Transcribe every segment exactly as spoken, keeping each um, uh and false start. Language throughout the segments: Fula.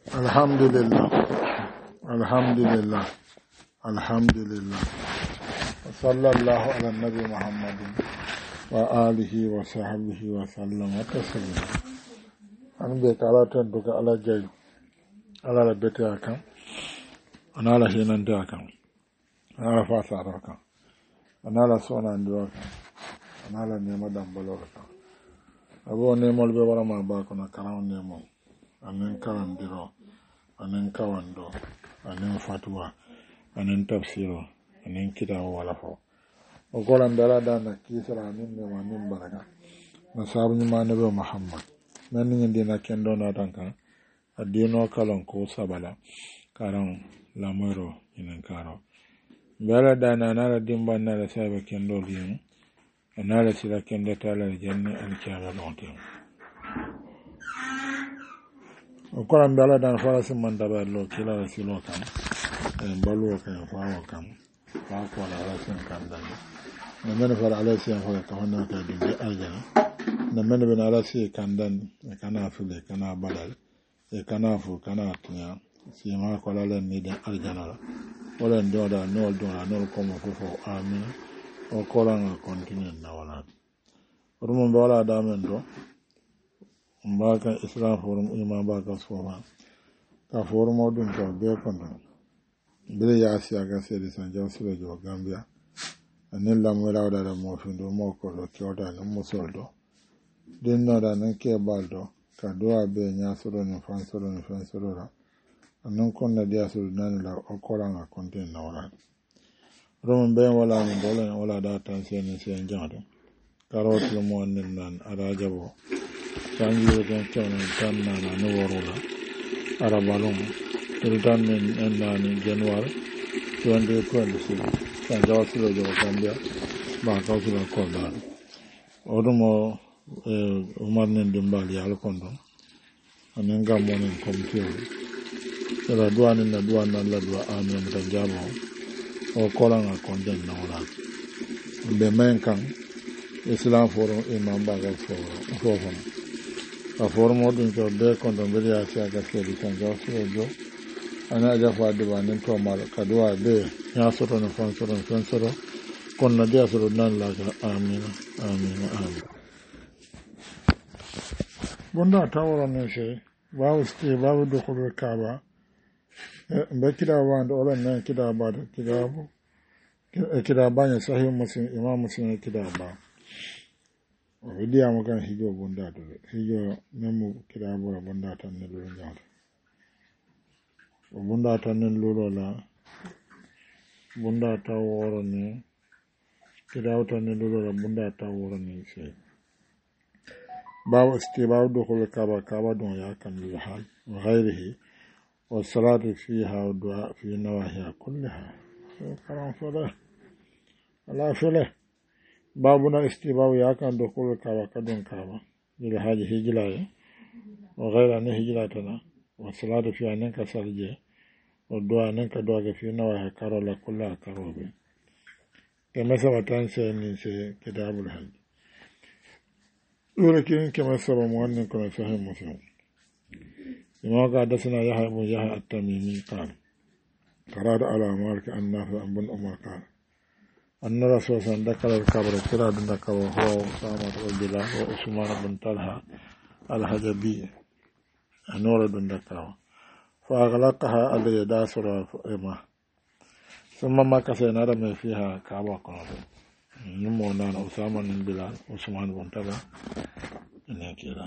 Alhamdulillah, alhamdulillah, alhamdulillah. Sallallahu ala nabi Muhammadin wa alihi wa sahbihi wa sallam wa taslima. An be kala tan duka ala jay ala la bete akan ana la hinan da akan ana la fasa akan ana la sona ndo akan ana la nema dam balo akan abo ne mol be wara ma ba ko na karam ne mo anen karam diro anen kawando anen fatwa anen tafsiro anen kitabu wala fo o golan dara dana kisra min ne ma min baraka na sabu ni ma nabi Muhammad nan ni ndina kendo na tanka adino kalon ko sabala karan lamoro inen karo bala dana na la dimba na la sabe kendo limu na la sila kendo tala janni al kiyama lonte o koran bala dan fara sim man daba lo kila la silo kan en balu kan faawo kan fa ko la la sim kan dan na men fara ala sim fa ka honna ka dindi aljana na men ben ala sim kan dan kana fule kana balal e kana fu kana tinya si ma ko la len ni dan aljana la wala ndo da no do na no ko mo fo amin o koran continue na wala rumon wala da men do mbaka islam forum imam baka soma ka forum odun to be kono bele ya siya ga sedi san jaw sele jo Gambia anen la mo lawda da mo findo mo ko lo kyoda no mo soldo den no da nan ke baldo ka do abe nya soro no fan soro no fan soro ra anan kon na dia soro nan la o ko la content na wala rumon be wala ni dole wala da tan sen sen jado karot lo mo nan arajabo sanjiwo kan kewna tan nana no worula arabalum tan en nani january twenty twenty-six san jawsilo jo Gambia ba kawsilo ko dal odumo e umar nen dimbali al kondo anen gammo nen komtiyo era duani na duana la dua amen ta jamo o kolanga konden na wala be men kan islam forum imam bagal forum forum a formo dun to be kondo be ya sia ga se di kan jo so jo ana ja fa de banen to mal kadwa be ya so to no fon so no fon so kon na dia so nan la ga amin amin amin bonda tawro ne se bawo sti bawo do ko kaaba be kida wando ola na kida ba kida bu kida ba ya sahih muslim imam muslim kida ba o widiya mo kan hijo bonda to hijo memu kida bora bonda tan ne lo nyaata o bonda tan ne lo la bonda ta woro ne kida tan ne lo la bonda ta woro ne se bawo sti bawo do ko kaba kaba don ya kan li hal wa ghairihi wa salatu fiha wa du'a fi nawahiha kullaha karam fala ala fala babu na istibawu ya kan do ko kawa kadon kawa ila haji hijla ya wa ghaira ne hijla tana wa salatu fi anan ka salje wa du'a nan ka du'a ga fi nawa karola kullu karobe ke masa watan sai ni sai kitabul hajj dole kin ke masa ba mu wannan kuma sahih muslim imam ga da suna ya haibu ya at-tamimi kan qarada ala marka annahu abun umar kan أن رسول الله ذكر الكبر كراد ذكر هو أسامة رضي الله وعثمان بن طلحة الحجبي نور بن ذكر فأغلقها على داسر إما ثم ما كسينا رمي فيها كعبة قرابة نمونا أسامة بن بلال عثمان بن طلحة إنه كذا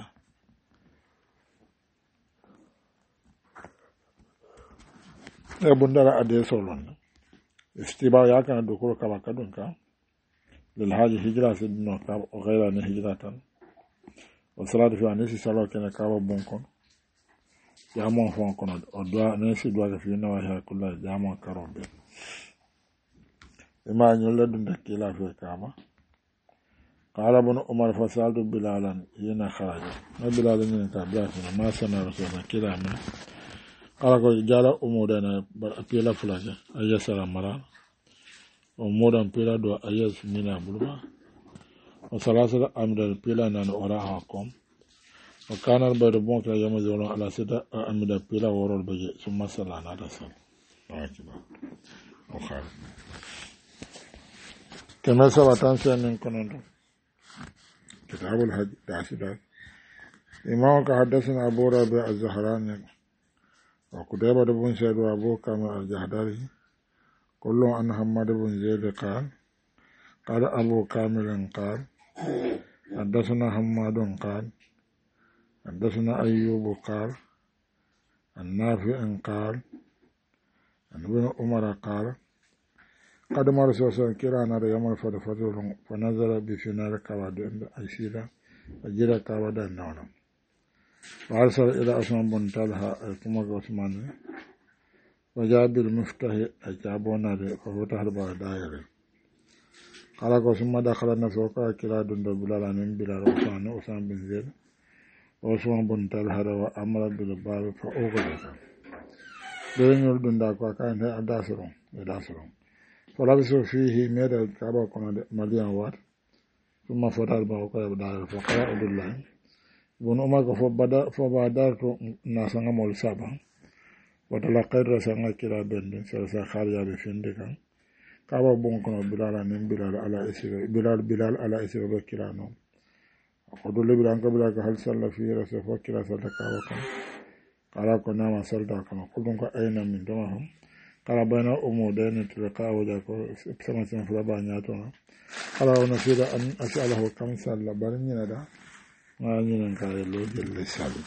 ابن دار أدي سولون استباع ياكا دكور كما كدنكا للحاج هجرة سيدنا كاب وغير أن هجرة والصلاة في أنسي صلاة كنا كاب بونكون جامون فونكون ودعاء نسي دعاء في نواهي كلها جامون كروبي إما أن يولد دكيلا في كاما قال ابن عمر فسألت بلالا هنا خرج ما بلال ينكا بلاسنا ما سنة رسولنا كلا من ala ko jala umudana pila fulaje ayesara mara umudan pila do ayes mina bulma o salasa amdal pila nan ora hakom وكان البيت بونك يوم زولون على سيدة أمدا بلا ورول بجي ثم صلى على رسول واجبا وخال كما سبتان سنين كنون كتاب الحج داسدا إمامك حدثنا أبو ربيع الزهراني وقتيبة بن سعيد وأبو كامل الجحدري كلهم عن حماد بن زيد قال قال أبو كامل قال حدثنا حماد قال حدثنا أيوب قال النافع قال عن ابن عمر قال قدم رسول الله كلا نار يوم الفضل فنزل بفنار كواد أيسيرا وجد كواد النار وأرسل إلى عثمان بن طلحة كما عثمان وجاء بالمفتاح أجابونا ففتح الباب دائرة قال ثم دخل الناس وقال كلا دند بلال من بلال عثمان عثمان بن زيد وعثمان بن طلحة وأمر بالباب فأغلق بين يلدن داكوا كان داسرون داسرون فلبسوا فيه ميدا كابا كنا مليان وات ثم فتح الباب وقال دائرة فقال عبد الله بن عمر فبادرت ناسا مول سابا وتلقيت رسالة كلا بند سلسة خارجة بفندقا كابا بون كنا بلال نم بلال على إسر بلال بلال على إسر بكلا نوم أقول لي بلان قبلك هل صلى في رسول فكلا صلى كابا كنا قال كنا ما صلى كنا قلتم أين من دمهم قال بين أمودين تلقى وجهك سما سما فلبا نياتنا قال ونفيد أن أسأله كم صلى برني ندا ما ينكر له جل سالي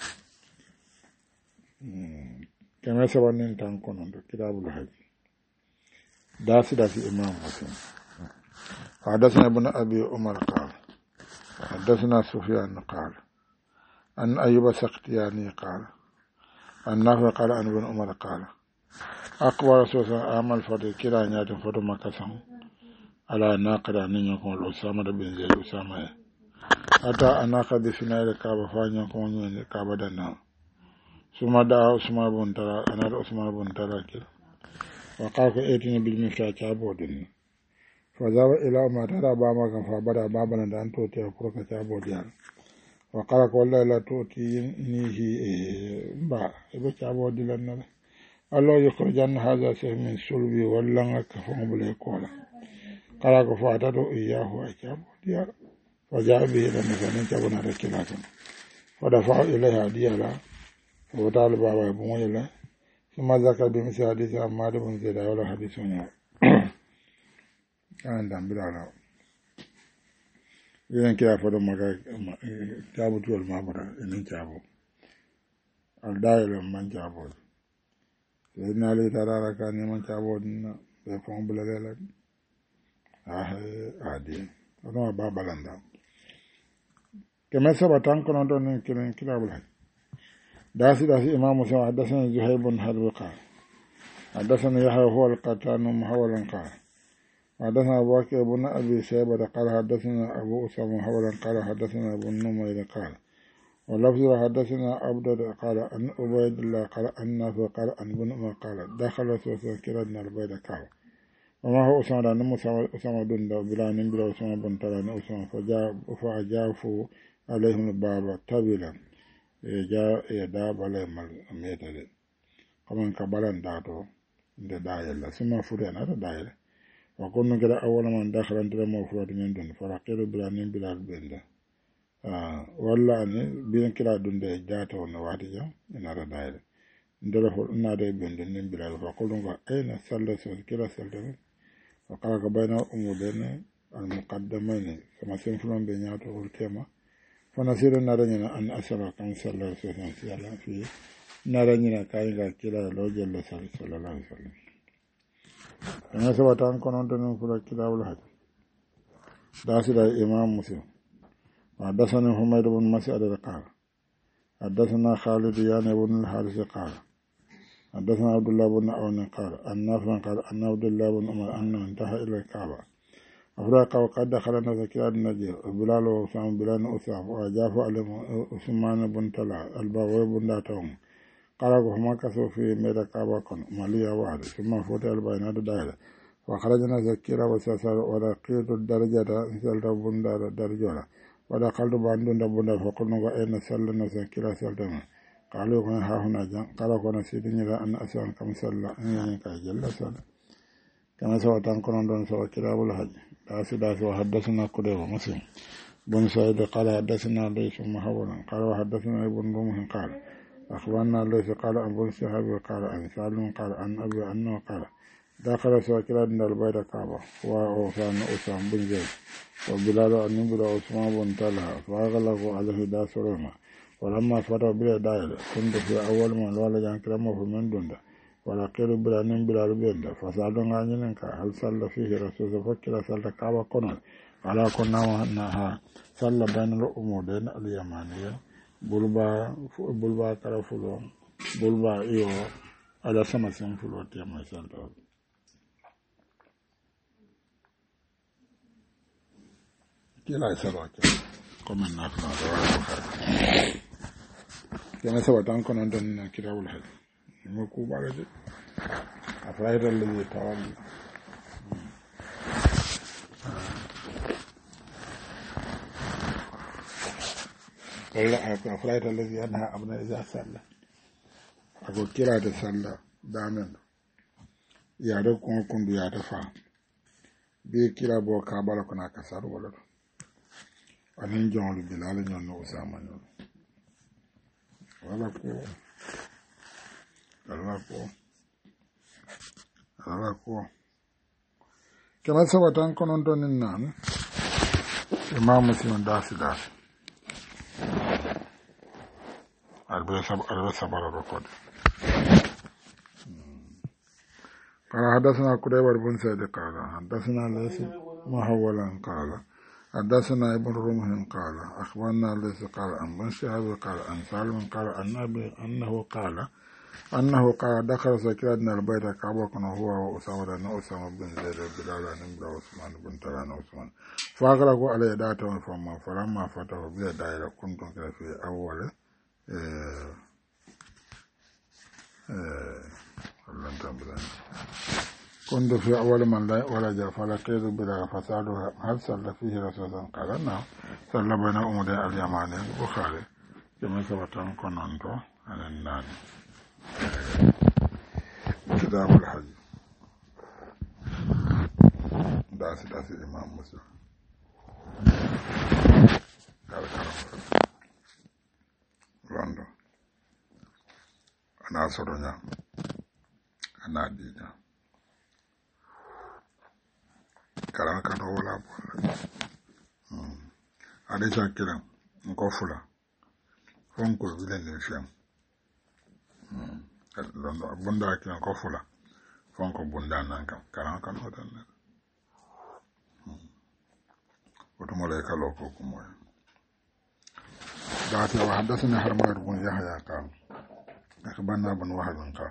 كما سبنا تانكون كتاب الحج داس داس إمام مسلم حدثنا ابن أبي عمر قال حدثنا سفيان قال أن أيوب السختياني قال النافع قال أن ابن عمر قال أقوى رسول الله أعمل فضل كلا نيات فضل مكسم على ناقد أن يكون الأسامة بن زيد أسامة حتى أناقد بفناء الكعبة فان يكون من الكعبة دنا ثم دعا عثمان بن طلحة أنا عثمان بن طلحة وقال ائتني بالمفتاح تعبدني فذهب إلى ما ترى بابا كان فبدا بابا أن تؤتي فرق تعبديان وقال والله لا تؤتينيه با يبقى تعبد لنا الله يخرجن هذا سهم من سلبي ولا كفون بلا كولا قال فاتته إياه أجابديان فجاء به إلى مكان جابنا ركلاكم فدفع إليها ديالا فوتال بابا بمويلا ثم ذكر بمثل حديث عمار بن زيد ولا حديث ونيا عندهم بلالا إذن كلا فدو مكا جابو تول مابرا إنن جابو الدائل من جابو سيدنا لي ترارا كان من جابو دينا بفهم بلالا آه عادي ونوع بابا لندا كما سبتان كنا دون كلا كلا بلا داسي داسي إمام مسلم حدثنا زهير بن حرب قال حدثنا يحيى هو القتان محولا قال حدثنا أبو بكر بن أبي شيبة قال حدثنا أبو أسامة محولا قال حدثنا أبو النمير قال ولفظ حدثنا عبد قال أن عبيد الله قال أن نافع قال أن ابن عمر قال دخل رسول الله كلا البيت قال وما هو أسامة أن أسامة بن بلا نبلا أسامة بن طلحة أسامة فجاء فأجافوا عليهم الباب طويلا جاء يداب عليهم الميتة كمان كبالان داتو ده دايل ثم فريان هذا دايل وكنا كده أول من دخل أنت لما فرد من دون فرقيل بلا نين بلا البند آه والله أني بين كلا دون ده جاتو نواتي إن هذا دايل ندلا فر إن هذا بند نين بلا فقولنا أين سلة سوى كلا سلة وقال بين أمودين المقدمين كما سنفلون بيناتو الكلمة فنسير نارنينا أن أسأل كم صلى الله عليه وسلم في نارنينا كاينغا كلا لو جل صلى الله عليه وسلم أنا سبتان كنون تنين فلا كلا والحج داسي دا إمام مسلم حدثنا حميد بن مسعد قال حدثنا خالد يعني بن الحارث قال حدثنا عبد الله بن عون قال أن نافع قال أن عبد الله بن عمر أنه انتهى إلى الكعبة أفرق وقد دخل نذكر النجير بلال وسام بلال أساف وأجاف عليهم عثمان بن طلحة الباوي بن داتهم قالوا فما كسوا في ميدا كعبة كن مالية واحد ثم فوت البينات دائرة وخرجنا ذكيرا وساسا ورقيت الدرجة نزلت بن درجة wada kaldu bandu nda bunda fokono go en sallana sa kila sallama قالوا كنا ها هنا جان قالوا كنا سيدنا أن أسأل كم سلا إن كأجل سلا كما سوى تنكرون دون سوى كلاب الحج داس داس وحدثنا كده مسلم بن سعيد قال حدثنا ليس محولا قال وحدثنا ابن رمح قال أخبرنا ليس قال أبو شهاب قال عن سالم قال عن أبي أنه قال دخل سوى كلاب من البيت كعبة وأوفان أسام بن زيد وبلال أن يبلغ عثمان بن طلحة فأغلقوا عليه داس رمح ولما فتح بلا دايل كنت في أول من الوالد عن كلامه في من دوندا ولا كيلو بلا نم بلا ربيندا فسألون عنك هل صلى فيه رسول فكر صلى كعبة كنا على كنا وأنها صلى بين الأمودين اليمانية بلبا بلبا كرفلو بلبا إيو على سما سنفلو تيما صلى كلا يسرعك كمن نافنا دوار yana sabatan konon don kitabul hajj mo ku balaje afraida alladhi tawalla wala afraida alladhi anha abna iza salla ako kira da salla damen ya da kun kundu ya da fa be kira bo ka bala kona kasar wala anin jonglu bilal nyon no usama nyon wala ko wala ko wala ko kama sabatan konon don nan imam muslim dasi dasi arbe sab arbe sabara rokod قال حدثنا قتيبة بن سعيد قال حدثنا ليس محولا قال حدثنا ابن رمح قال أخبرنا ليس قال عن بن شهاب قال عن سالم قال عن أبي أنه قال أنه قال دخل سكرتنا البيت كعبة هو وأسامة بن أسامة بن زيد بلال بن عثمان بن طلحة عثمان فأغلقوا عليه داتا فما فلما فتحوا بلا دائرة كنتم في أول إيه إيه كنت في أول من لا ولا جاء فلقيت بلا فساد هل صلى فيه رسول الله قال نعم صلى بين أمور اليماني البخاري كما سبتان كنانتو على النار كتاب الحج داس داس الإمام مسلم قال كلام لندن أنا أصرنا أنا دينا karan kan wala bon ade jakira ko fula fonko bilen le fiam londo bunda kiran ko fula fonko bunda nan kam karan kan hodan wato mala ka loko ko moy daati wa hadathana harmar bun yahya ka akhbarna bun wahab ka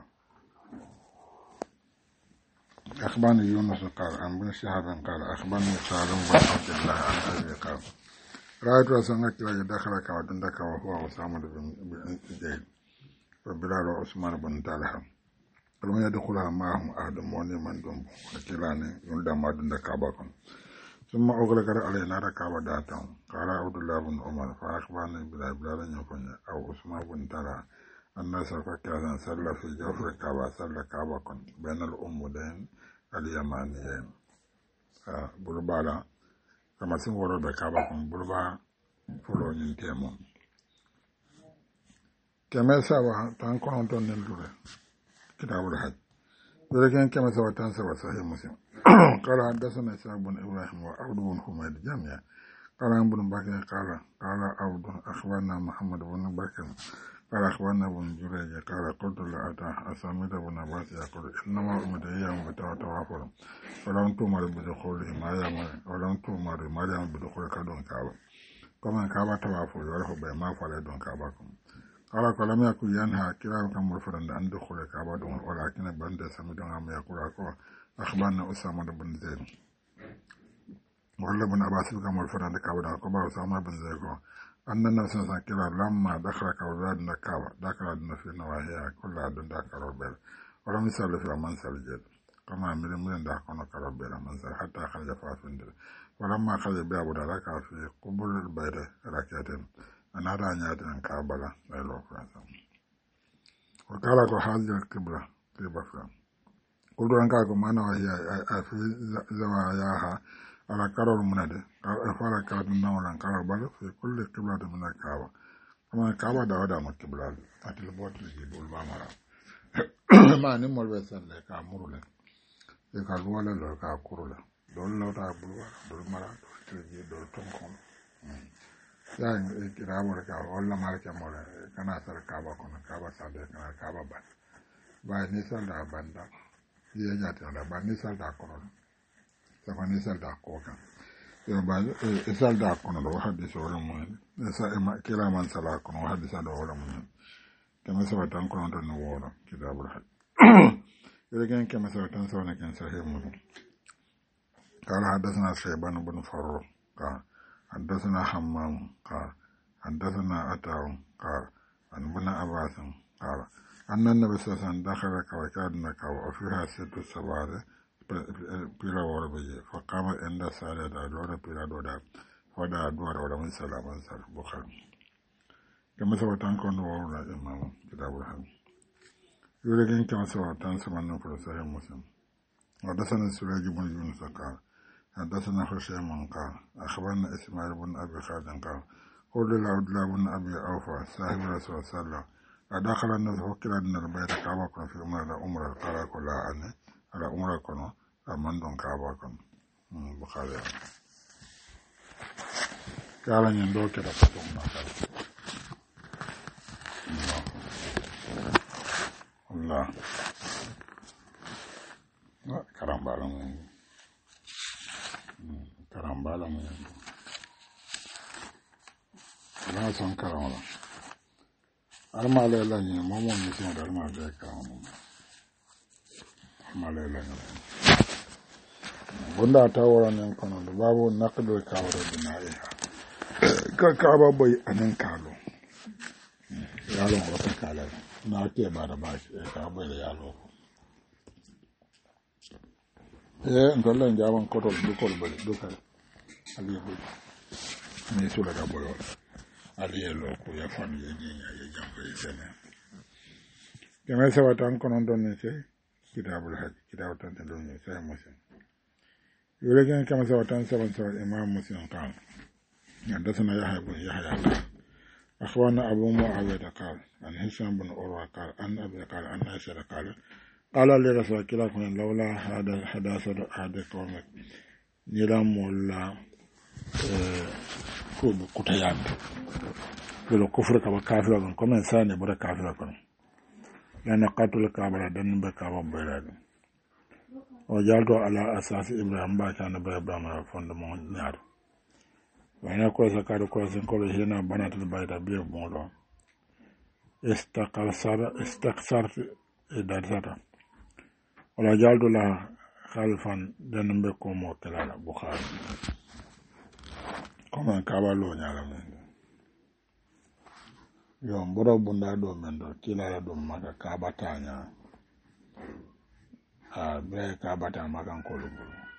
أخبرني يونس قال عن بن شهاب قال أخبرني سالم بن عبد الله عن أبي قال رأيت رسولك لا دخل كعبدك وهو أسامة بن زيد وبلال وعثمان بن طلحة فلم يدخلها معهم أحد موني من دون وكلاني يلدى ما دون كعبكم ثم أغلق علينا كعبة داتهم قال عبد الله بن عمر فأخبرني بلا بلال يفني أو عثمان بن طلحة الناس فكذا صلى في جوف الكعبة صلى كعبكم بين الأمودين اليمانيين بلبالا كما سنورو بكعبكم بلبا فلو ننتيمون كما سوى تنكون أنتون نلدوه كتاب الحج ولكن كما سوى تنسوى صحيح مسلم قال حدثنا إسحاق بن إبراهيم وعبد بن حميد جميعا قال عن بن بكر قال قال عبد أخبرنا محمد بن بكر قال أخبرنا ابن جريج قال قلت لأتى أسامة بن عباس يقول إنما أمديهم بتوافر ولم تؤمر بدخوله مريم ولم تؤمر مريم بدخول كدون كعبة كما كعبة توافر وله بما فعل دون كعبكم قال لم يكن ينهى كلام كم الفرند عن دخول كعبة ولكن بند سميد عم يقول أخبرنا أسامة بن زيد ولا بن عباس كم الفرند كعبة كما أسامة بن زيد أن الناس كلا لما دخل كعبة نكابة دخل في نواهيها كلها دون دخل البيت ولم يسأل في منزل جد كما أمر من دخل كعبة منزل حتى خرج فافندر ولما خرج بأبو دلك في قبل البيت ركعتين أنا رانيات أن كابلا لا يلوكا وقال له هذه القبلة قبلة قلت أنك ما أنا وهي في زواياها على كرر منادي قال كانت النور أن كرر بل في كل قبلة من الكعبة كما الكعبة دعوة من القبلة أتل بوت يجيب البامرة ما نمر بسال لك أمر لك يقال ولا لك أكور لك دول لو تابلوا دول مرا دول تجي دول تونكم يعني كرامة لك ولا مالك مولا كنا سر كعبة كنا كعبة سادة كنا كعبة بان باي نسال دا باندا يجاتي دا بان نسال دا كنا سافا نسال دا كوكا يوم باي نسال دا كنا لو حد يسوي مهم نسال كلا من سلا كنا واحد يسال ولا مهم كما سوى تنكون دون وورا كتاب الحج يلكن كما سوى تنسون كان صحيح مسلم قال حدثنا شيبان بن فروخ قال حدثنا حمام قال حدثنا أتاو قال عن ابن عباس قال أن النبي صلى الله عليه وسلم دخل كوكادنا كو وفيها ست سواد بلا وربية فقام عند سادة دور بلا دودا فدا دور ولا من سلام من سلام بخاري كما سوى تنكون وورا إمام كتاب الحج يلكن كما سوى تنسون نفر صحيح مسلم حدثنا سراج بن يونس قال حدثنا هشام قال أخبرنا إسماعيل بن أبي خالد قال قل لعبد الله بن أبي أوفى صاحب رسول الله صلى الله عليه وسلم أدخل الناس وكلا من البيت كعبة في أمر أمر قال كل أني على أمر كنا أمن دون كعبة كنا بخاري قال يندو كذا فتونا الله الله كرام بالهم karambala mu la son karambala armale la ni momo ni son armale karambala armale la ni bunda ta wora nan kono babu naqdu kawra dinai ka kaba boy anan kalo yalo ko ta kala na ke ba da ba ka boy yalo eh ndolla njaban kotol dukol bari dukal aliye boy ni sula da bolo aliye lo ko ya fami ye nyinya ye jambo ye sene kema sawa tan konon don ne se kitabul hajj kitab tan tan don ne sai muslim yore gen kema sawa tan sawan sawa imam muslim kan حدثنا يحيى بن يحيى أخبرنا أبو معاوية قال عن هشام بن عروة قال عن أبي قال عن عائشة قال قال لرسول الله كن لولا هذا حدث هذا قومك نيرام ولا كوب كتيان بلو كفر كبا كافر كن كم إنسان يبرا كافر كن لأن قتل كابر دن بكابر بلاد وجعلت على أساس إبراهيم باكان بإبراهيم فندمون نار وأنا كويس كارو كويس كل هنا بنات البيت بيه مولو استقصر استقصر دارساتا ولا جعلت لها خلفا دن بكم وكلا بخاري كما كابالو نعلم يوم برو بندا دو مندو كلا دو مكا كاباتانيا آه بري كاباتا مكا كولو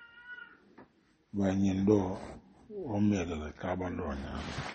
وينيندو omele le kabalo nya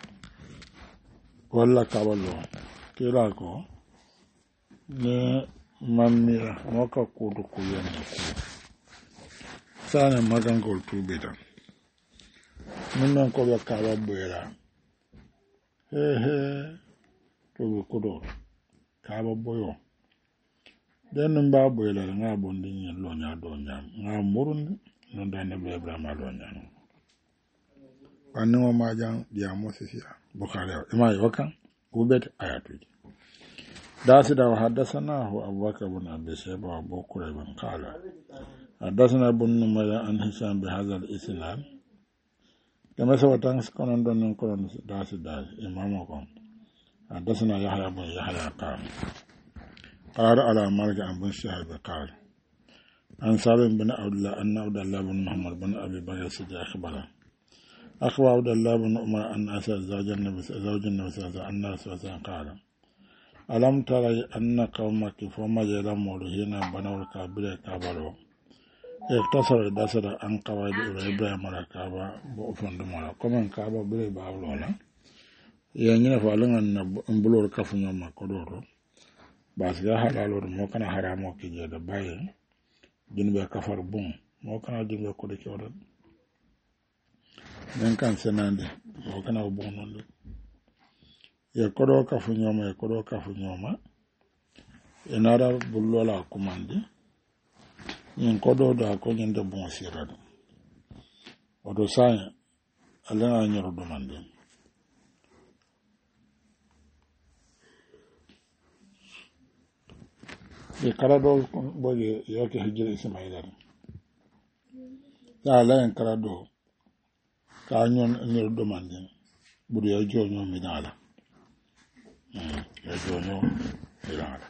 wala kabalo kila ko ne mamira moka kudu kuyana ku sana magangol tubeta munnan ko ba kaba bwera he he to kudo kaba boyo den mba bwera nga bondi ni lo nya do nya nga murun no dane be ibrahima do nya annawa majan dia mosisiya bukhari ima yokan kubet ayatu dasu da hadathana hu abubakar ibn abi shayba wa abu kurayb qala hadathana ibn numayr an hisam bi hadha al-isnad kama sawatan konon don konon dasu da imam ko hadathana yahya ibn yahya qala qala ala malik ibn shahab qala an salim bin abdullah anna abdullah ibn muhammad bin abi bakr siddiq akhbara أخبر عبد الله بن عمر أن أسد زوج النبي زوج النبي صلى الله عليه وسلم أن رسول الله قال ألم ترى أن قومك فما جرموا هنا بنوا الكعبة كعبة اقتصر داسر عن قواعد إبراهيم على كعبة بوفند مالا كمان كعبة بلي باولولا يعني فعلنا أن بلور كفنا ما كدورو بس يا حلالو مو كان حرامو كي جدا باين جنبه كفر بون مو كان جنبه كودي كورن من كان سناندي مو كان بون نون يا كودو كفنا ما كودو كفنا ما enara bullola kumandi yin kodo da ko nyinde bon sirado odo sai ala nyoro domande e karado boye yoke hijira ismaila ya ala en karado ka nyon nyoro domande budi yo jonyo minala mm yo jonyo minala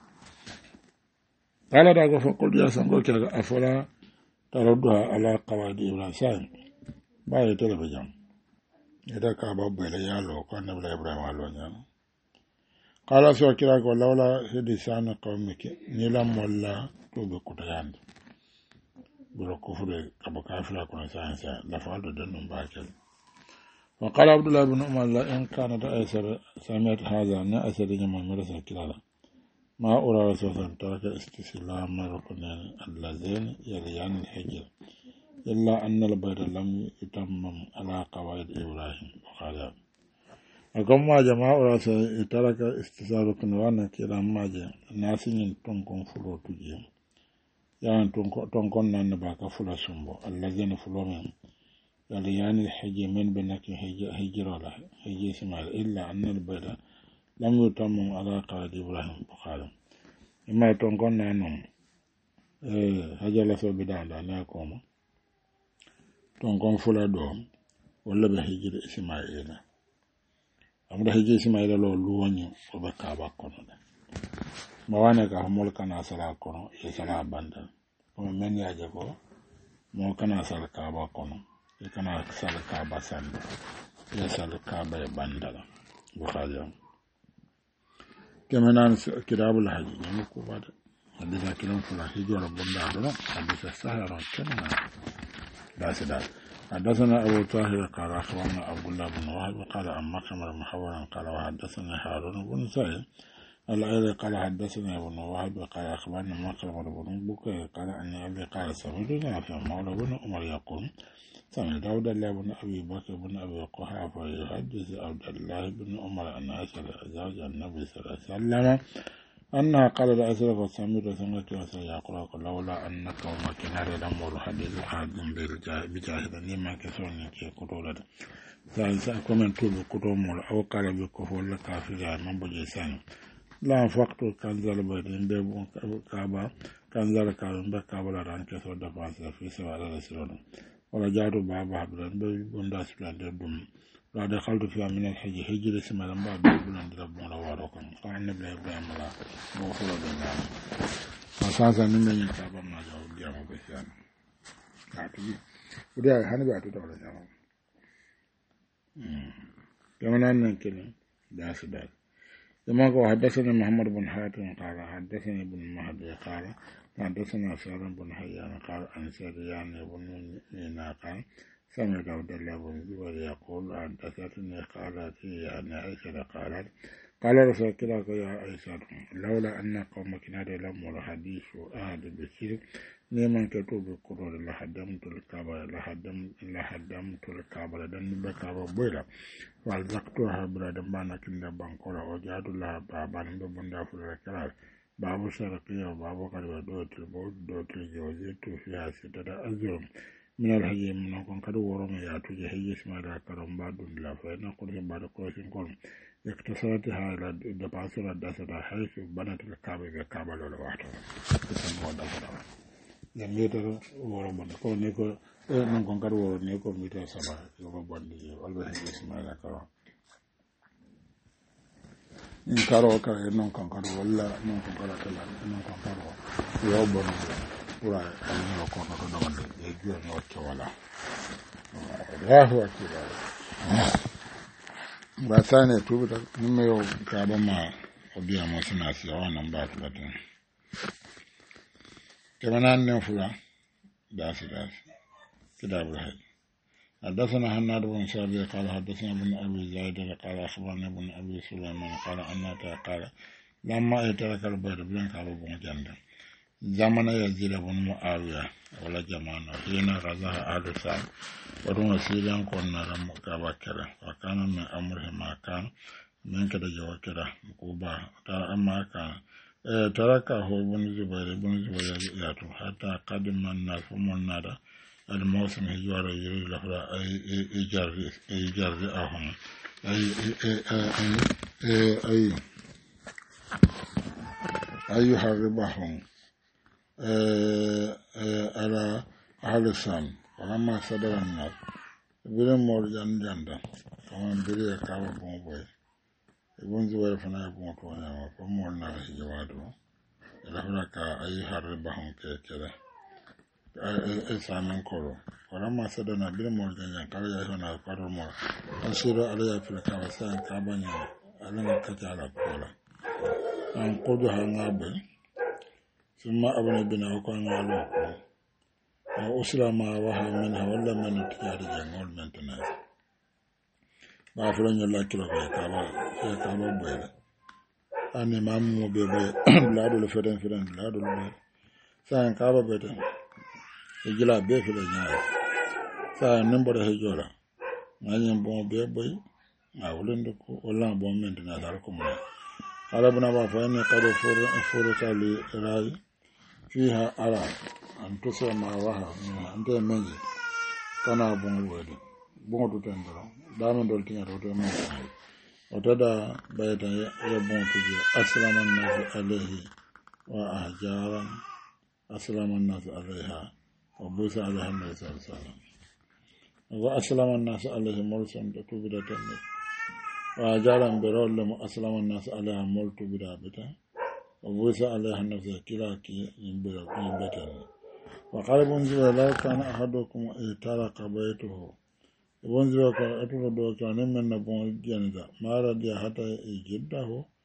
قال دعوة فقل يا سنقول كذا أفلا تردها على قواعد إبراهيم ما يتلف جام إذا كابا بيلا يالو كان نبلا إبراهيم والو قال سوى كذا ولولا هدسان قومك نيلم ولا توب كتيان بلو كفر كابا كافلا كنا سانسا لفعل دنم باكل وقال عبد الله بن عمر لا إن كانت أيسر سمعت هذا أن أيسر جمع مرسى كذا ما أرى رسولا ترك استسلام ركنين اللذين يليان الحجر إلا أن البيت لم يتمم على قواعد إبراهيم وقال أقوم ما جماعة رسولا ترك استسلام ركنين كلا ما جاء الناس ينتنكم فلو تجي يعني تنكم نانباك فلو سنبو اللذين فلو من يليان الحجر من بنك حجر ولا حجر سمال إلا أن البيت lam yutammu ala qawadi ibrahim bukhari ima ton gonna non eh hajala so bidanda na koma ton gon fula do wala be hijira ismaila amda hijira ismaila lo luwonyo ko be kaba kono de mawana ka mol kana sala kono e sala banda ko men yaje ko mo kana sala kaba kono e kana sala kaba sanda e sala kaba e banda bukhari كما نان كتاب الحج نمكو بعد حديث كلام فلا هجر بندا دون حديث السهر كما داس داس حدثنا ابو طاهر قال اخبرنا عبد الله بن وهب قال عن مكرم محورا قال وحدثنا هارون بن سعيد الأيضا قال حدثنا ابن وهب قال اخبرنا مكرم بن بكير قال ان ابي قال سمعت نافع مولى بن عمر يقول سمع داود الله بن أبي بكر بن أبي قحافة يحدث عبد الله بن عمر أن أسأل زوج النبي صلى الله عليه وسلم أنها قال لأسرق وسمير سمعت وسيقرأ لولا أن قومك نار الأمر حديث حاد بجاهد لما كسوني كي قطولة سأكون من طول قطوم أو قال بكفور لكافر من بجيسان لا فقط كنزل بيتين بيبون كابا كنزل كابا بكابا لران كسو دفاس في سواء الرسول ورجعت بابا حبلان بوندا سبلان دم لا دخلت فيها من الحج هجر اسم لما بلان دربون لواروكم قال نبلا إبراهيم لا موفر بنا أساسا نمن يتابع ما جاءوا الجامع بسيان كاتبي ودي هاني بأتو دولة جامع كمان أنا كلم داس داس لما قال حدثنا محمد بن حاتم قال حدثني ابن مهدي قال حدثنا سالم بن حيان قال عن سريان بن مينا قال سمعت عبد الله بن زبير يقول حدثتني قالت يعني عائشة قالت قال رسول الله يا عائشة لولا أن قومك نادى لهم الحديث أحد بالشرك لمن كتب القرآن لحدمت الكعبة لحدمت لحدمت الكعبة لدن بكعبة بيلا والزقتها بلاد بانا كندا بانكورا وجعلت لها بابا بندا في الكلام باب شرقية وباب قريبا دوت البوت دوت الجوزيت فيها ستة أزرم من الحج من أكون كدو ورم يأتو جهي اسمه لا كرم بعد الله فإن قرش بعد قرش كرم اقتصرتها إلى دباسة داسة حيث بنت الكعبة بكعبة لولا واحدة اسمه داسة يميتر ورم بنكو نيكو نكون كدو ورم نيكو ميتر سبا يوم بندي والبهي اسمه لا كرم in karo kara non kan karo walla non kan karo kala non kan karo yo bon pura kan no ko no do wala e gyo no to wala Allahu akbar ba sane tu da nimme yo ka ba ma obiya mo sina si o nan ba tu da kemanan ne fura داسي داسي كتاب الحج حدثنا حناد بن سابي قال حدثنا ابن ابي زايد قال اخبرنا ابن ابي سليمان قال انata قال لما يترك البيت بلن قالوا بن جند زمن يزيد بن معاويه ولا جماعه حين غزا اهل الشام ودون سيران كنا لم كبكره وكان من امره ما كان من كده جوكره كوبا ترى اما كان تركه ابن زبير ابن زبير ياتو حتى قدم الناس ومن نادى الموسم هجوار يريد له أي إيجار إيجار أهم أي أي أي أي يحاربهم على أهل الشام ولما صدر الناس بلم مورجان جندا كمان بري كابو بومبوي ابن زوير فنا يبون تونا فمول نار هجوارو له كا أي يحاربهم كذا samin koro walamma sadana bil morgan yan kala ya hona faro mo asiro ala ya filka wasan kabanya alanga katala kola an kodo hangabe summa abuna bina ko ngalo ko uslama wa ha min hawalla man tiyari jangol maintenance ba fulan yalla kilo ko kaba ya kaba boyla ani mamu be be lado le feden feden lado le san kaba beten ejila be fele nyaa sa number he jola ngani bon be boy a wolendo ko wala bon maintenant dal ko mo arabuna ba fa ne qado for for tali rai fiha ara an tusama waha ande menji kana bon wodi bon to tendro dama dol tinya to mo o tada bayta ya bon tuji assalamu alayhi wa ahjaran assalamu alayha وبوس على النبي صلى الله عليه وسلم وأسلم الناس عليه مرسم تبدا تنه وأجارا برول لم أسلم الناس عليها ملت بدا بتا وبوس عليها النبي كلا كي ينبدا ينبدا وقال بنزل لو كان أحدكم يترك بيته بنزل كان أتولى دو كان من نبون جندا ما رضي حتى يجده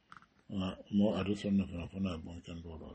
مو أرسلنا فنفنا بون كان دولار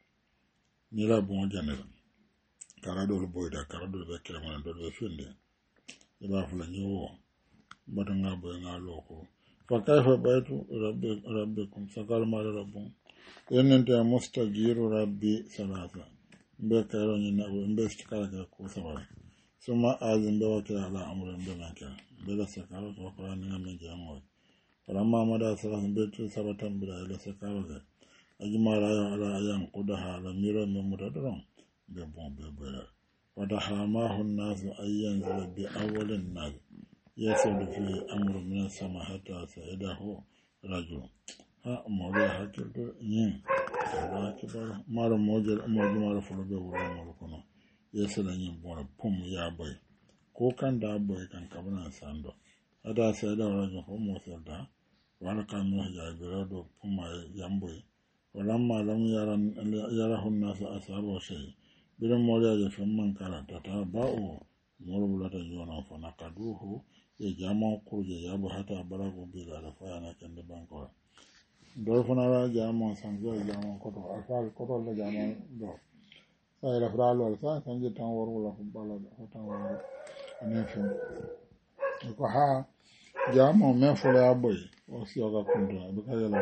نلا بون جندا karadol boyda karadol be kira man do be finde e ba fula nyowo batanga boy nga loko fa kayfa baytu rabbi rabbikum sakal mal rabbum yenente mustajiru rabbi salasa be kayro ni na be stikala ka ko sawara suma azin be wakira ala amrun be nakira be la sakalo to ko ni ngamen jamo falamma mada salasa be tu sabatan bi la sakalo ga ajmara ala ayan qudaha la miro me mutadron be bon be bela ودحرماه الناس أن ينزل بأول الناس يسد فيه أمر من السماء حتى سيده رجل ها مولى حكيت نين الله كبر مار موجل موجل مار فلو ولا مار كنا يسد نين بورا بوم يا باي ko kan da boy kan kabana sando ada sayda rajo ko mo selda wala kan no ya gado puma yamboy wala ma lam yaran yarahun nas asabo shay birin moriya ya fi man karanta ta ba'o morubula ta yona fa na kaduhu ya jama kurje ya bu hata barago bi da fa na kan da banko do fa na jama san go jama ko to afal ko to la jama do sai la fra lo sa kan je tan wor wala ko bala ko tan wor ne fi ko ha jama me fo la boy o si o ga kunto be ka ya la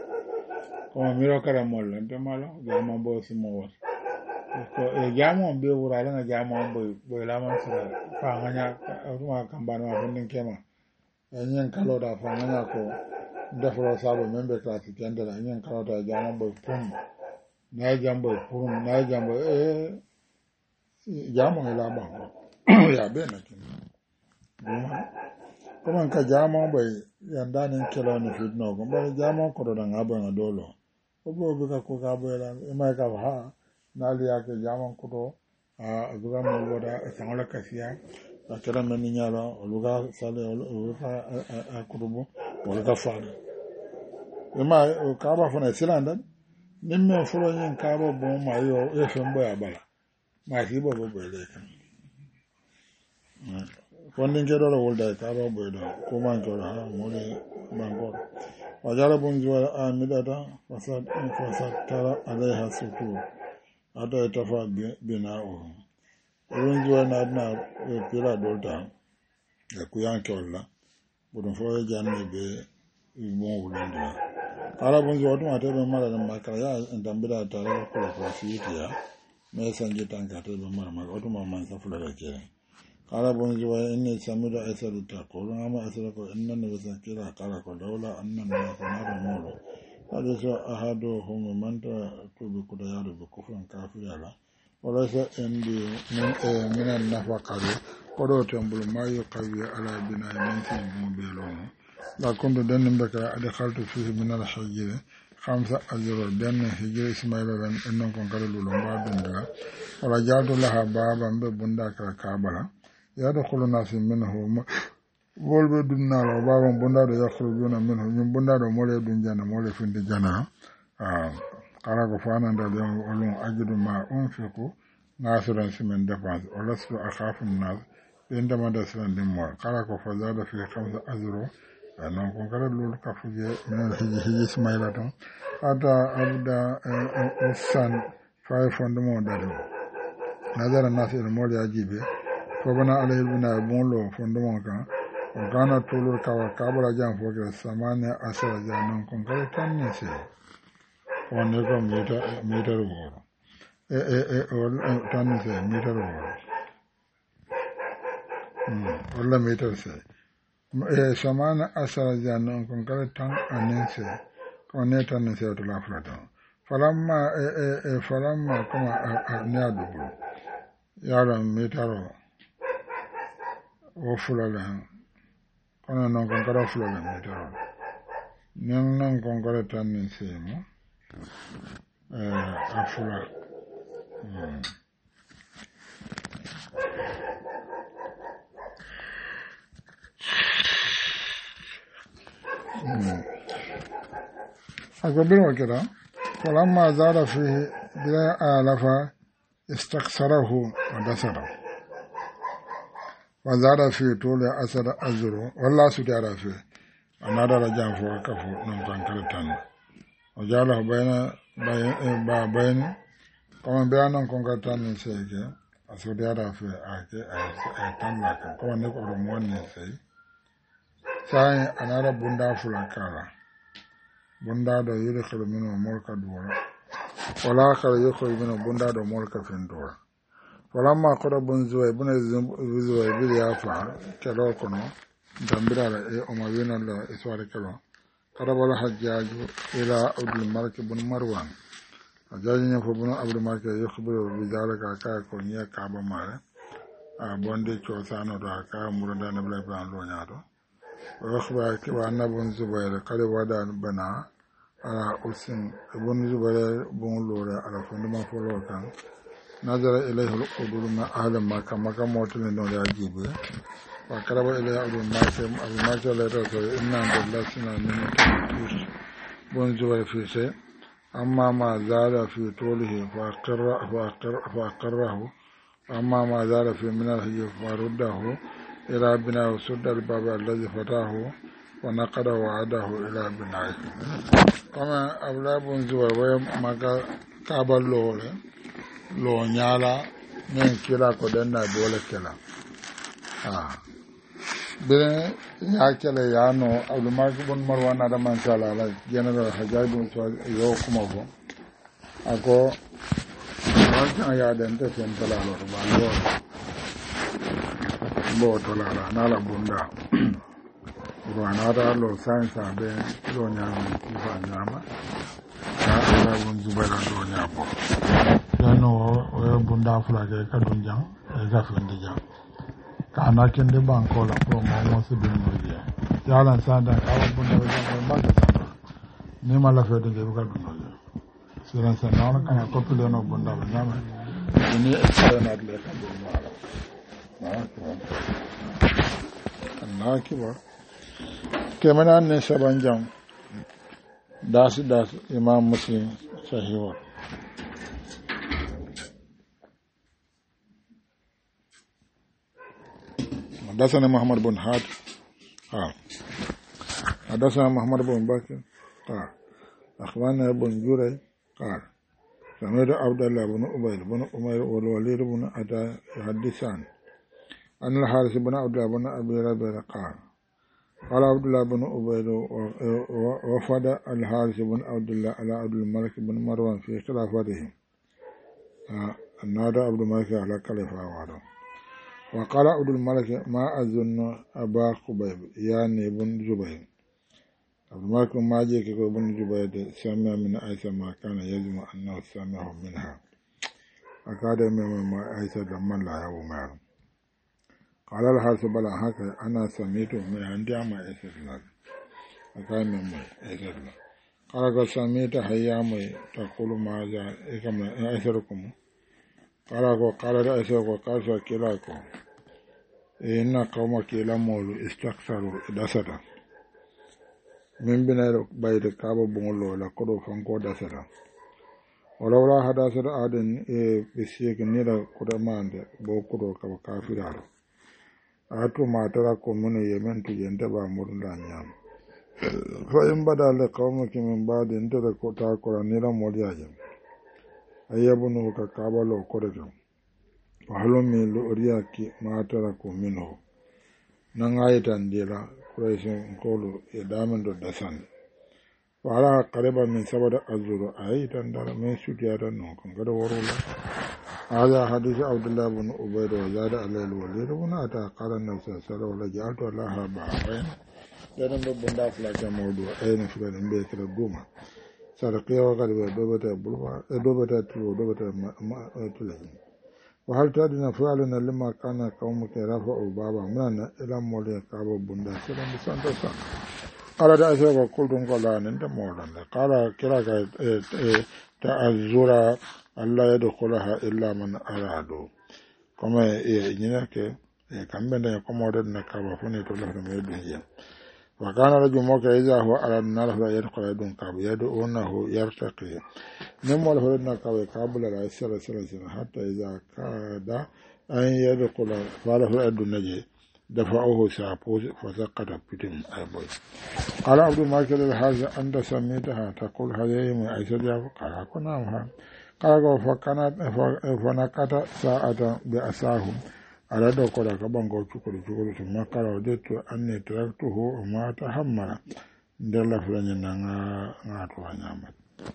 ko miro kara molla de malo jama bo si mo wa ko e jamo be wurale nga jamo boy boy la man sura fa nganya ruma kambano ma fundin kema enyen kalo da fa nganya ko defro sabo membe klasi tendera enyen kalo da jamo boy pum na jambo pum na jambo e jamo la ba ya be na kin kuma ka jamo boy yanda nin kelo ni fitno ko ba jamo ko da ngabo ngadolo ko bo be ka ko ka boy la e mai ka ha nali yake jaman kudo a duga mo boda sangola kasiya akira men nyala oluga sale oluga akurubo oluga fada ema ka ba fona silanda nimme fulo yin ka ba bo ma yo e fembo ya bala ma hi bo bo le kan fondin ke do wolda ka ba bo do ko man ko ha mo le bango wajara bunjwa amidada fasad fasad tara alaiha suku ada itafa bina'u Even join adna pira dolta ya kuyan kewla budun fo janne be mo wulindira kala bon jodo ma tebe mara na makara ya ndambira tare ko ko fiitiya me sanje tanka tebe mara ma oto ma man safula da kire kala bon jodo inni samido asalu ta ko ngama asalu ko inna ne wasa kira kala ko dawla annan na ko mara molo hada so ahado hum manta to be ko da yaro be ko fan kafiyala wala sa endi min an-nafaqati kodo tambul ma yuqawi ala bina min tin mo belono la kondo den mbeka ade khaltu fi min al-hijr khamsa ajra den hijr ismaila ben non kon kala lulo ma dunda wala jaadu laha baba mbe bunda ka kabala yado khuluna fi minhu wolbe dunna la baba bunda do yakhrujuna minhu nyum bunda do mole dunjana mole finde jana ah kala ko fananda de olon ajudu ma unfiqu nasiran simen dépense o lastu akhafu nas ben demanda siran dim mo kala ko fazada fi khamsa azro non ko kala lul kafuje min hiji hiji ismaila ton ata abda usan fay fondement dadu nazara nasir moli ajibe ko bana alayhi bina bonlo fondement kan o gana tulur kawa kabala jam foke samane asara janon kon kala tan nese on ne ko meta meta ro e e e o tan se meta ro mm wala meta se e samana asara janon kon kala tan anense ko ne tan se to la frata falamma e e e falamma kama ne adu yara meta ro o fulala kono non kon kala fulala meta ro nen non kon kala tan se mo eh afula mm mm agabiro kira falamma zara fi bila alafa istaksarahu wa dasara wa zara fi tole asara azru walla su dara fi anada rajan fo kafu non kan kala tan o jala bayna ba bayna kama bayanan kon ka tan sege aso dara fi ake ay tan la kan ko ne ko mo ne sai sai anara bunda fulakala bunda do yiri khulu mino molka duwara wala khara yiko mino bunda do molka fendora wala ma qara bunzo e buna zuwa e bi ya fa kelo kono dambira e o ma wina la isware kelo kada wala hajjaju ila abdul malik ibn marwan hajjaju ne fo buna abdul malik yukhbiru bi zalika ka ko niya ka ba mare a bonde cho sano do ka murada na bla bla lo nyaado وأخبر كبار نبون زبير قال ودا بنا على أسن ابن زبير بون لورا على فندما فلور كان نظر إليه الأدور ما أهل مكة مكة موتن نور يجيب وقرب إليه أدور مكة أبو مكة لرسول إن عند الله سنا من كيش بون زبير في شيء أما ما زال في طوله فأقر فأقر فأقره أما ما زال في من الهجر فرده إلى بناء سد الباب الذي فتاه ونقض وعده إلى بنائه كما أبلا بنزوى وما كابل لوله لو نيالا من كلا كدنا بوله كلا آه بين يا كلا يا نو أبلا ما كبون مروان هذا من شاء الله جنرال حجاج بن سواد يوكم أبو أكو ما كان يا دنت سنتلا لور بالور boto la la na la bunda ruana da lo sansa be lo nyama ti fa nyama na la bun zubara lo nyabo yano o bunda fula ke ka dunjang e ga fende jang ka na kende banko la pro mo mo se bin mo ya ya la sanda ka bunda jang ba ka sanda ni mala fe de ka dunno ya sira sa na ka na ko pile no bunda ba nyama ni e na le ka dunno Allah kibar kemana ne sabanjam das das imam muslim sahih حدثنا محمد بن هاد قال حدثنا محمد بن بكر قال أخبرنا ابن جريج قال سمعت عبد الله بن أبي بن أمير والوليد بن أتى يحدثان أن الحارث بن عبد الله بن أبي ربيعة قال قال عبد الله بن أبي وفد الحارث بن عبد الله على عبد الملك بن مروان في خلافته نادى عبد الملك على خليفة وعده وقال عبد الملك ما أظن أبا خبيب يعني بن جبير عبد الملك ما جيك بن جبير سمع من عائشة ما كان يزم أنه سمعه منها أكاد من عائشة لما لا يوم قال الحارث بلا هكذا أنا سمعته من عندي أما عائشة لك أكاد من عائشة لك قال قد سمعت حيامي تقول ماذا إكما عائشة لكم قال قال عائشة وقال كلاكم إن قومك لم استكثروا دستا من بنير بيت كابو بونلو لا كودو فانكو دستا ولولا حدث آدن بسيك نيرا كودماند بو كودو كابو كافيرارو أتو ما تراكم من يمن تجندبا مرلا نيام فإن بدا لقومك من بعد انتظر كوتا كورا نيرا مولياجم أيبنو كابو لو كودو وحلومي لورياكي ما تراكم منه نغايتان ديلا كريسين نقولوا يدامن دو دسان وعلى قريبا من سبب الزور أيتان دالا من سوتياتا نوكم قد ورولا هذا حديث عبد الله بن عبيد وزاد عليه الوليد بن أتى قال النبي صلى الله عليه وسلم لجعلت الله بعضين لأنه بندا فلاك موضوع أين فلان بيك الجمعة سرقيا وقد دوبتا بلوا دوبتا تلو دوبتا ما تلين وهل تدري فعلنا لما كان قومك رفعوا بابا منا إلى مولى كابو بندا سلام بسانتا سان قال دعسي وقلت قال أنت مولانا قال كراك تأذر الله يدخلها إلا من أرادوا كما يجنك كم بين يقوم ودنا كابو فني تلف ميدون وكان رجل موكا إذا هو على النار فلا يدخل يدون كابو يدعونه يرتقي نمو لفردنا كابو كابو لا يسر سلسل حتى إذا كاد أن يدخل فاله يدون نجي دفعوه سابوز فسقط بتم أبوي قال عبد الملك هذا أنت سميتها تقول هذه من عيسى جاب قال كنامها قال فكانت فنكت ساعة بأساهم على دكتور كبانغو تقول تقول ثم قال وددت أني تركته وما تحمل دل فلان نعطوا نعمت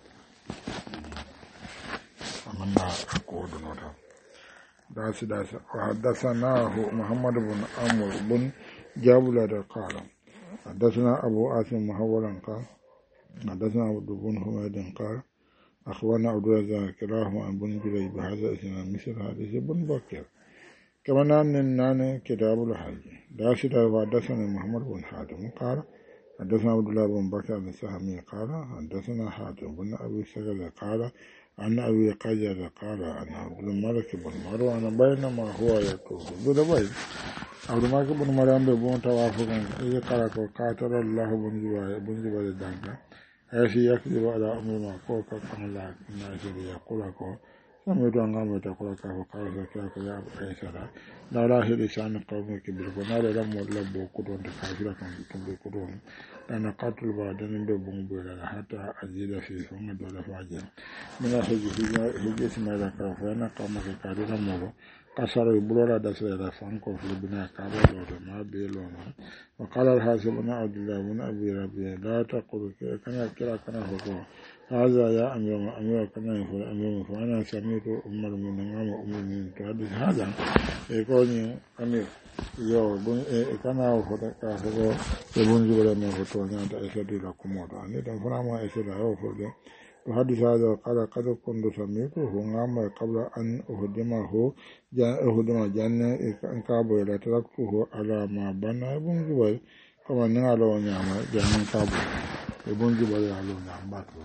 أمنا أقول نوتا داس داس وحدثناه محمد بن عمرو بن جابلة قال حدثنا أبو عاصم محولا قال حدثنا عبد بن حميد قال أخبرنا عبد الرزاق كلاهما عن بن جريج بهذا الإسناد مثل حديث بن بكر كما نان كتاب الحج داس داس وحدثنا محمد بن حاتم قال حدثنا عبد الله بن بكر السهمي قال حدثنا حاتم بن أبي سجل قال عن أبي قيد قال عن عبد الملك بن مروان بينما هو يطوف بدبي عبد الملك بن مروان بن توافقا إذا قال قاتل الله بن جبال بن جبال دانكا أيسي يكذب على أمر ما قوكا كما لا الناس يقول لكم سمعت أن قام تقول كيف قال سكاك يا أبو عيسى لا لا هي لسان قومك بالبناء لم ولبوا قدون تكافرة كم بقدون أنا قاتل بعدين ببون بولا حتى أزيد في فم دولة فاجر من هجي هجي اسمه ذكر فأنا قومك كارثة مرة كسر البلورة دسرة فانكو في البناء كابو ما بيلونه وقال الحاسب بن عبد الله بن أبي ربيع لا تقول كنا كلا كنا هو هذا يا أمير أمير كنا يقول أمير فأنا سميت أم المؤمنين أم المؤمنين تحدث هذا يقول أمير يو بن كنا هو كافر يبون جبل من فتوى نات أسدي لكم ولا أني تفهم ما أسد هو فلان وحدث هذا قال قد كنت سميته نعم قبل أن أهدمه جاء أهدم جنة إن كابو لا تركته على ما بنى ابن جبل كما نعلو نعم جنة كابو ابن جبل يعلو نعم باكو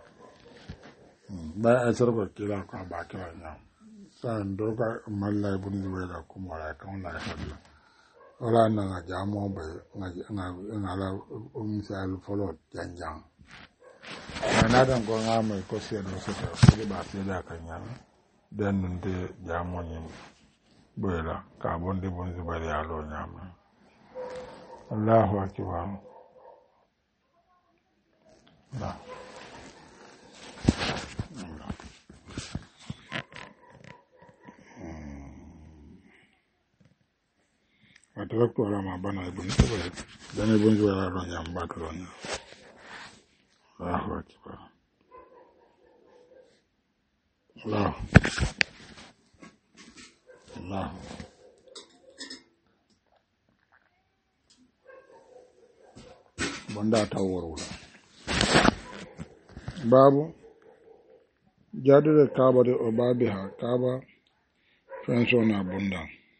ba a sarba kila ka ba kila nya san doka malla ibn jubair kuma wala kan la hadla wala nan ga jamo ba nga nga la misal folo janjang na dan ko nga mai ko se no se ta ko ba se da kan nya den nun de jamo ni boyla ka bon de bon jubair ya lo nya ma Allahu akbar na فتركت على ما بنى ابن زبير بني ابن زبير رون يام باترون الله أكبر الله الله banda tawwarula babu jadire kaba de o babi ha kaba fenso na bunda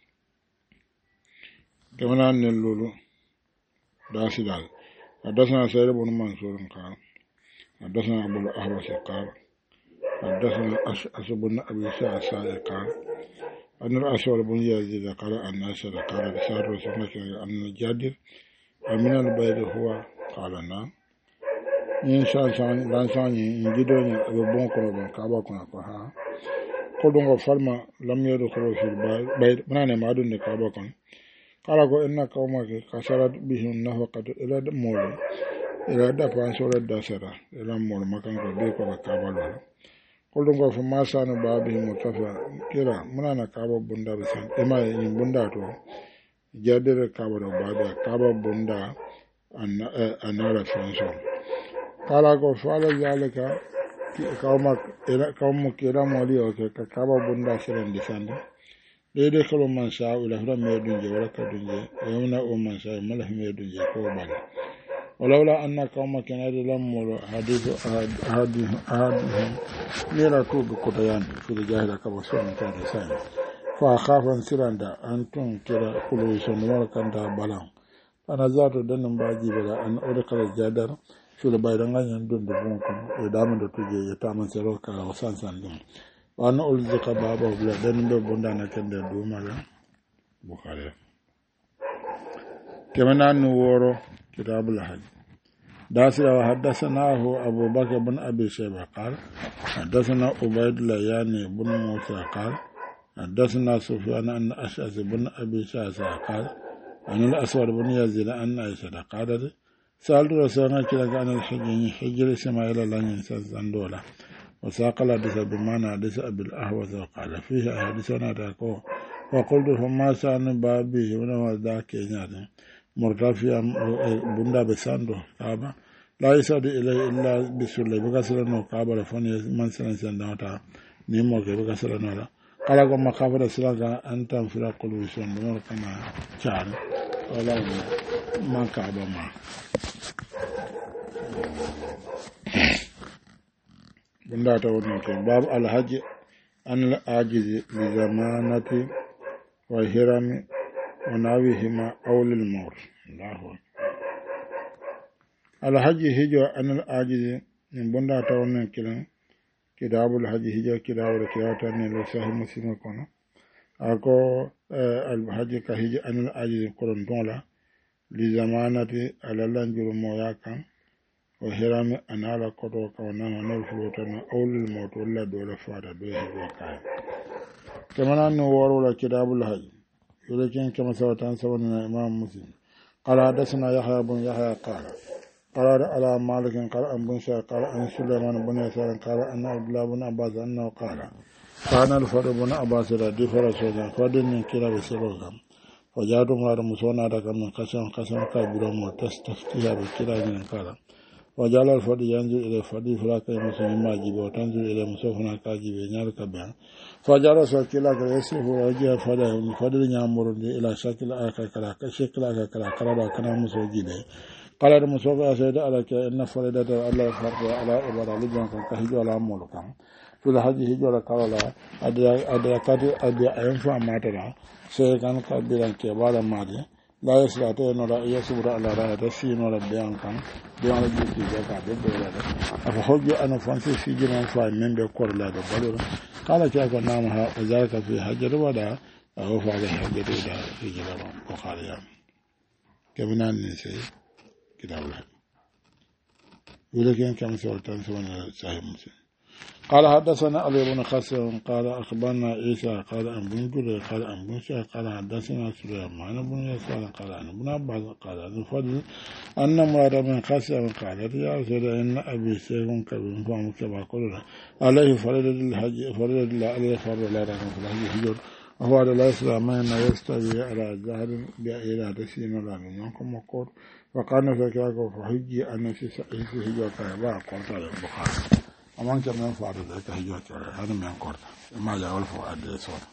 kemana ne lulu dasidal حدثنا سيد بن منصور قال حدثنا أبو الأهوس قال حدثنا أشعث بن أبي سعساء قال أن الأسود بن يزيد قال أن أسد قال بسار رسولك أن الجادر من البيت هو قال نعم إن شاء الله لان ساني إن جدوني أبو بن قربان كابا كنا كها قلنا فلما لم يدخلوا في البيت من ما دون كابا كنا قال إن قومك كسرت بهم النفقة إلى مول إلى دفع سورة دسرة إلى مول مكان كبير كابا لولا قلنا فما سان بابهم متفا كلا من أنا كابا بندا بسان إما إن بندا تو جادر كابا بابا كابا بندا أن أنار فنسون قال فعل ذلك قومك إلى قومك إلى مولي أوكي كابا بندا سرن دسان ليدي كلو من ساء ولا فرم يدنجي ولا كدنجي يومنا أو من ساء ملح يدنجي كوبان ولولا أن قومك نادي لمول حديث أحدهم أحدهم ليلا توب كتيان في الجاهلة كبسون كان سان فأخافا سرندا أنتم كلا كلوا يسمون كندا بلان فنزعت دنم باجي بلا أن أدخل الجدر في البيران يندون دبونكم ودامن تجي يتامن سروكا وسان سان دون وأنا ألزق بابا بلا دنم بندانا كندا دومالا بخاري كمان نورو كتاب الحج داسر وحدثناه أبو بكر بن أبي شيبة قال حدثنا عبيد الله يعني بن موسى قال حدثنا سفيان أن أشعث بن أبي شعثة قال أن الأسود بن يزيد أن عائشة قالت سألت رسول الله كلا عن الحج حجر إسماعيل لن ينسى زندولا وساق الحديث بمعنى حديث أبي الأهوس وقال فيه حديثنا تقول وقلت فما شأن بابي من ذاك يعني مرتفيا بندا بساندو كابا لا يسعد إليه إلا بسولة بكسر نو كابا لفني من سنة سنة نيمو بكسر نو قال كما خافر سلاك أنت في قلوب سن نور كما كان ولا ما كابا ما بندا توني باب الحج أن العاجز لزمانة وهرم وناويهما أول المور الله الحج هجو أن العاجز من بندا توني كلا كتاب الحج هجو كتاب الكتاب لصحيح مسلم كنا أكو الحج كهجو أن العاجز كلن دولا لزمانة على لنجر موياكا وهرم أنا على قطوة ونانا نوفلوتنا أول الموت ولا دولة فاتا دوه وكاي كمان أنه ورولا كتاب الحج ولكن كما سوتان سوى الإمام مسلم قال حدثنا يحيى بن يحيى قال قال على مالك قال أن بن شاء قال أن سليمان بن يسار قال أن عبد الله بن عباس أنه قال كان الفضل بن عباس ردي فرسولا فضل من كلا بسلوكم وجاءتم على مسونا لك من قسم قسم كبير وتستفتيها بكلا من قال وجعل الفضل ينزل إلى الفضل فلاك مسلم ما جيب وتنزل إلى مسوفنا كاجيب ينالك بها فجعل سكيلا كيسيف وجه فضل فضل يامر إلى شكل آخر كلا شكل آخر كلا كلا كنا مسوجيده قال المسوف أسيد على إن فريدة الله فرق على إبادة لجنك كهجو على مولكم في الحج هجو على كلا أدركات أدرك أنفع ماتنا سيكون كبيرا كبارا مادي لا يستطيع ولا يصبر على رأي سين ولا بيان كان بيان جيتي جاكا بدولا أفحج أنا فانسي في جنان فاين من بكور لا دبلور قال كيف نامها وذلك في حجر ودا أو فعل حجر ودا في جنان بخاريا كمنا نسي كتاب الحج ولكن كم سولتان سوانا صحيح مسلم قال حدثنا علي بن خسر قال أخبرنا عيسى قال أن بن جرير قال أن بن شاه قال حدثنا سليمان بن يسار قال أن ابن عباس قال أن الفضل أن مراد من خسر قال يا رسول إن أبي سيف كبير فهم كما قلنا عليه فرد الحج فرد الله عليه فرد الله لكن في الحج هجر هو على الإسلام ما يستوي على ظهر بإلى تسين ولا من ينكم مقر وقال نفسك فهجي أن سيسعيد هجوة كرباء قرطة البخاري أمان كما ينفعل ذلك هجوة كرباء هذا من قرطة ما جاء الفوء أدي صورة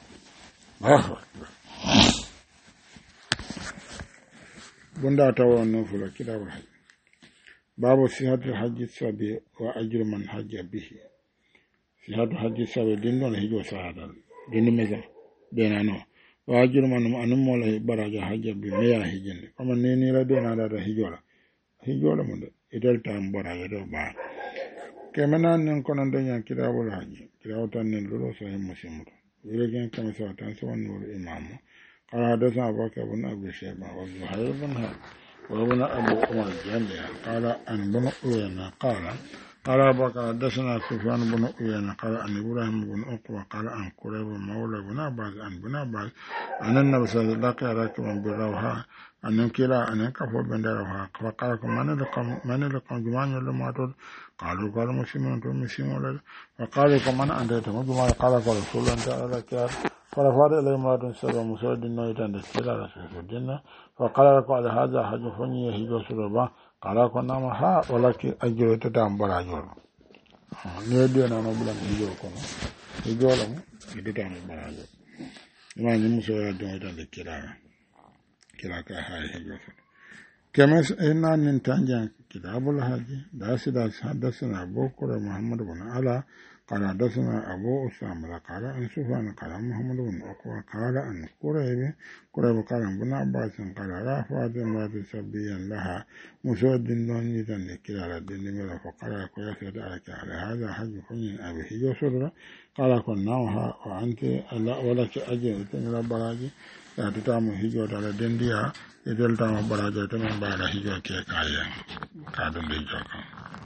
بندا تاو نفلا كتاب الحج باب صحة الحج السبي وأجر من حج به صحة الحج السبي دين دون هجوة سعادة دين مزار dena no wajur man anum mola baraja hajja bi meya hijinde kama neni la dena da hijola hijola mo de idel tam baraja do ba kemana nen kono do nya kitabul hajji kitabu tan nen lo so hem muslimu ile gen kama sa tan so nur imam qala hadathana abaka ibn abi shayba wa zuhair ibn ha wa ibn abu umar jandi qala an bin uyana qala قال أبو حدثنا سفيان بن عيينة قال عن إبراهيم بن عقبة قال عن قريب مولى بن عباس عن بن عباس أن النبي صلى الله عليه وسلم راكبا بالروحاء أن كلا أن كفوا بين الروحاء فقال من لكم من لكم جماعة لما قالوا قال مسلمون مسلمون فقالوا كمان أنت جماعة قال قال رسول الله تعالى كار فرفض إلى امرأة سبع مسود نويتا كلا رسول الله فقال قال هذا حج فني هجو سربا قال كنا ما ها ولكن أجر تدام براجور نيدي أنا نبلا هجو كنا هجو لهم تدام براجور ما نمسوا يدون يدون كلا كلا كهاي هجو كما إننا ننتج كتاب الحج داس داس حدثنا أبو بكر محمد بن علي قال حدثنا أبو أسامة قال عن سفيان قال محمد بن عقبة قال عن قريب قريب قال عن ابن عباس قال رافعت امرأة سبيا لها مسود دون يدن كلا الدين ملا فقال كيف عليك على هذا حج فنين أبي هجو سرة قال كنا وأنت ولك أجر تنرى براجي لا تتعمل هجو على الدين ديها إذا تعمل براجي تنرى بعد هجو كي كايا كادن هجو كان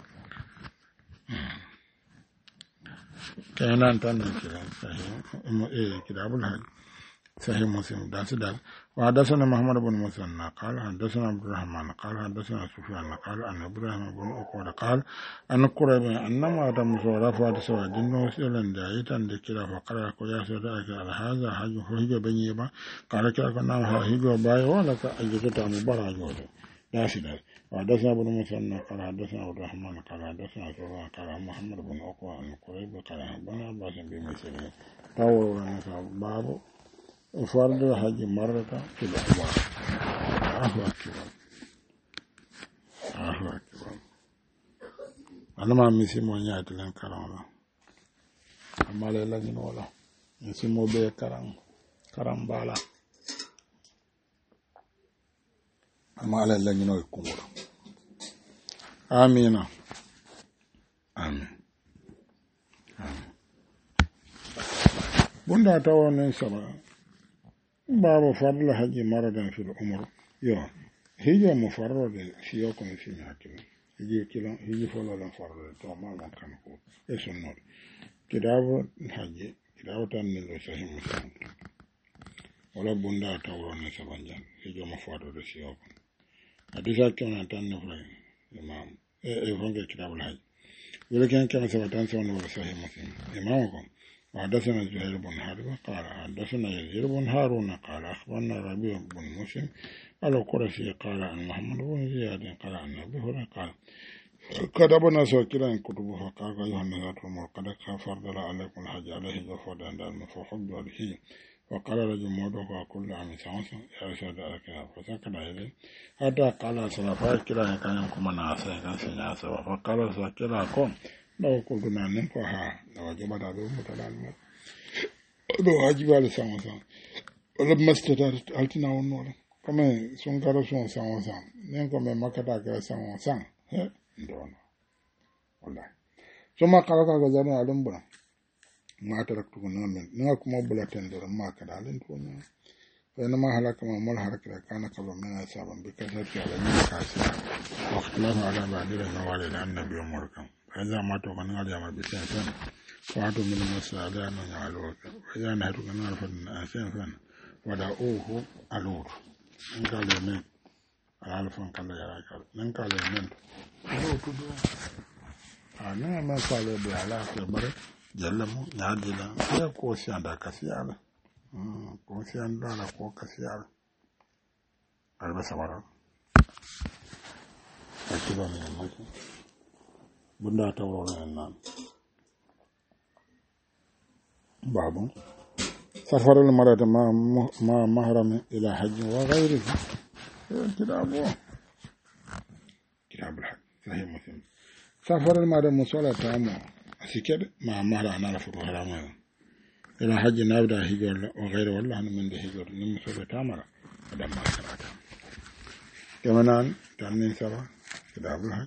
كأنان تاني كده صحيح إيه كتاب الحج صحيح مسلم داس داس وحدثنا محمد بن مسنى قال حدثنا عبد الرحمن قال حدثنا سفيان قال أن إبراهيم بن عقبة قال أن قريب أنما تم صورة سوى جنو سيلن دايتا ذكر فقال كويا سيداك على هذا حج فهج بنيبا قال كلا كنا هج باي ولك أجدت مبارك داس داس وحدثنا ابن مسنى قال حدثنا عبد الرحمن قال حدثنا سفيان قال محمد بن عقبة عن قريب قال ابن عباس بمثله طور باب فرض الحج مرة في العمر الله أكبر الله أكبر أنا ما مسيمو نيات لين كرام أما لا لين ولا مسيمو بيه كرام كرام بالا أما لا لين يكون آمين آمين آمين بندا تاون سبا باب فضل الحج مرة في العمر يو هي مفرد سياقنا في ماكل هي كلا هي فلا فرد تمام كان كو اسمه كتاب الحج كتاب تنمي صحيح مسلم ولا بندا تاون سبا جان هي مفرد سياق حديث كان تنمي إمام إيه فنك كتاب الحج ولكن كما سبتان سوى صحيح مسلم إمامكم وحدثنا زهير بن حرب قال حدثنا يزيد بن هارون قال أخبرنا ربيع بن مسلم القرشي قال عن محمد بن زياد قال عن أبي هريرة قال كتبنا سوكلا كتبه فقال أيها الناس قد فرض عليكم الحج عليه جفر عند المفوحب به وقال رجل موضوع كل عام سامسون يرشد أكثر فسكت عليه حتى قال سلفاء كلا كان يمكن أن أعصي كان سنعصي فقال سكلا كم لو قلت نعنك وها لو جبت عدو متلال لو واجب على سامسون ولما استطعت ألتنا ونور كما سنكر سون سامسون نينكم ما كتا سامسون هي ندونا والله ثم قال قال زمان علم بنا ما تركتكم نعمل نعكم بلا تندر ما كذا لنتونا فإنما هلك ما مل هلك كان قبل من أصحاب بكثرة على من كاسر واختلاف على بعض النوال النبي ومركم فإذا ما توقن على ما بسنفن فاتوا من المسألة أن يعلوك وإذا نهتوا كنا الفن سنفن ودعوه ألور إن قال يمين الألفن قال يراك إن قال يمين ألور تدو أنا ما قال بألاك يبرك jallamu nyadila ya ko sianda kasiyala ko siyan dala ko kasiyar alba sabara akilo ne mako bunda tawro ne nan babu سفر المرأة مع مع محرم إلى حج وغيره كتابه كتاب الحج صحيح مسلم سفر المرأة مسؤولة تامة أسكر مع محرم أنا رفض حرام إلى حج نابدا هجر وغيره والله أنا من ده هجر نمسؤولة تامة هذا ما سمعت كما نان تانين سبا كتاب الحج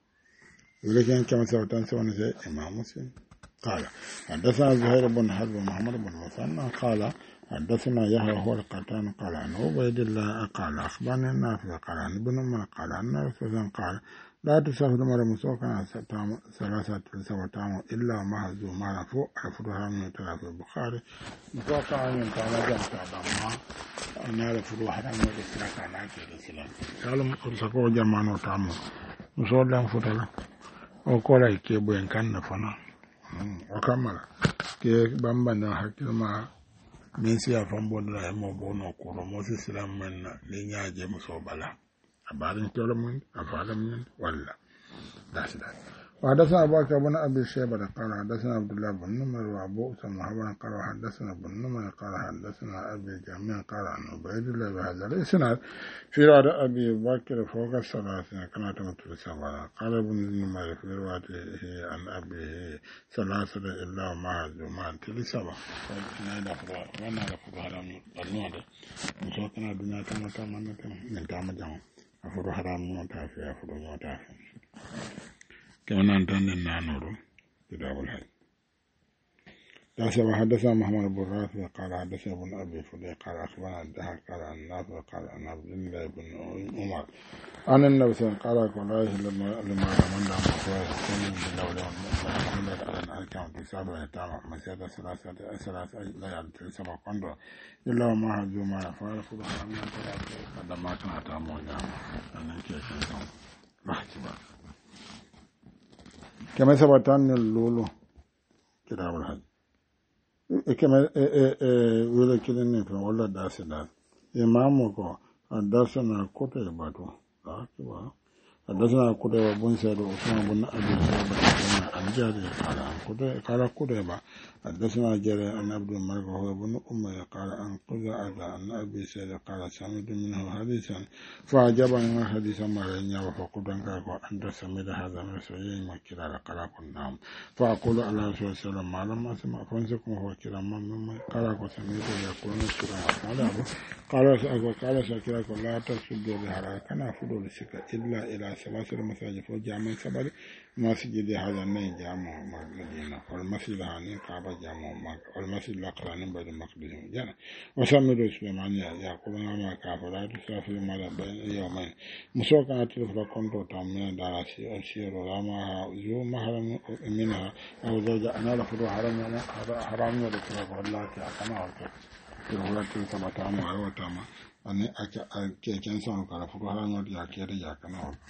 ولكن كما سوتان سوى زي إمام مسلم قال حدثنا زهير بن حرب ومحمد بن مثنى قال حدثنا يحيى هو القطان قال عن عبيد الله قال اخبرني النافع قال عن ابن عمر قال عن رسول قال لا تسافر المرء مسوقا ثلاثة سوتام الا محزو ما رفو رفضها من في البخاري مسوقا عن كان جاءت ما انا رفضوا حرام الاسلام كان الاسلام قالوا سكو جمانو تامو مسوقا فتلا او كولا يكيبو ان كان فنا wakamala ke bamba na hakilma min siya fambo da mo bono ko mo si islam men ni nyaaje mo so bala abarin tolo mun afalam mun walla dash dash وحدثنا أبو بكر بن أبي شيبة قال حدثنا عبد الله بن نمر وأبو أسامة بن قال حدثنا بن نمر قال حدثنا أبي جميع قال عن عبيد الله بهذا الإسناد في رواية أبي بكر فوق الثلاثين كما تمت السبعة قال ابن نمر في روايته عن أبيه ثلاثة إلا ما ما تلي سبعة فإن فرع وأنا فرع حرام النور مسوكنا الدنيا كما تمنى من تام جام فرع حرام متافي فرع متافي كما ننتن النانور كتاب الحج تاسع حدثنا محمد بن رافع قال حدثنا ابن ابي فدي قال اخبرنا الدهر قال عن نافع قال عن عبد الله بن عمر عن النبي صلى الله عليه وسلم قال لما لما من دام خوي كل من دوله محمد على الاركان تسابع ويتام مسيره ثلاثه ثلاثه لا يعد سبع قندو الا ما هجوا ما فعل فضل من ثلاثه قدما كان تامو جام ان كيف محتمل كما ثبت أن اللولو كتاب الحج كما ولا كده نفهم ولا داس داس إمامك درسنا كتير باتو لا كبا درسنا كتير بون سيرو وسنا بون أبي سيرو عن جاري قال كتير قال كتير با درسنا جاري عن عبد الملك وهو بن أمية قال عن قزعة عن أبي سيرو قال سمعت منه حديثا فعجبني حديثا مرينيا وفقد أنك أنت سمعت هذا من سويين وكلا قال نعم فأقول على رسول الله صلى الله عليه وسلم ما لم أسمع فانسكم هو كلا مما قال سمعت يقول نسكرا قال قال سكرا لا تسجدوا لهذا كان فضل السكة إلا إلى ثلاثة مساجد فجامع سبب مسجد هذا النين جامع مدينة والمسجد هاني كعبة جامع والمسجد الأقران بين المقدس جنة وسمعوا سليمان يقولون ما كافر لا تسافر ما بين يومين مسوكا تلفلا كنتو تامين داراسي أسير ولاما زو محرم منها أو زوجة أنا لفضو حرام حرام ولكنا والله كأكنا وكا تلفلا تلفلا تاما أيوة تاما أني أكي كنسان وكا لفضو حرام ولكنا كيري يأكنا وكا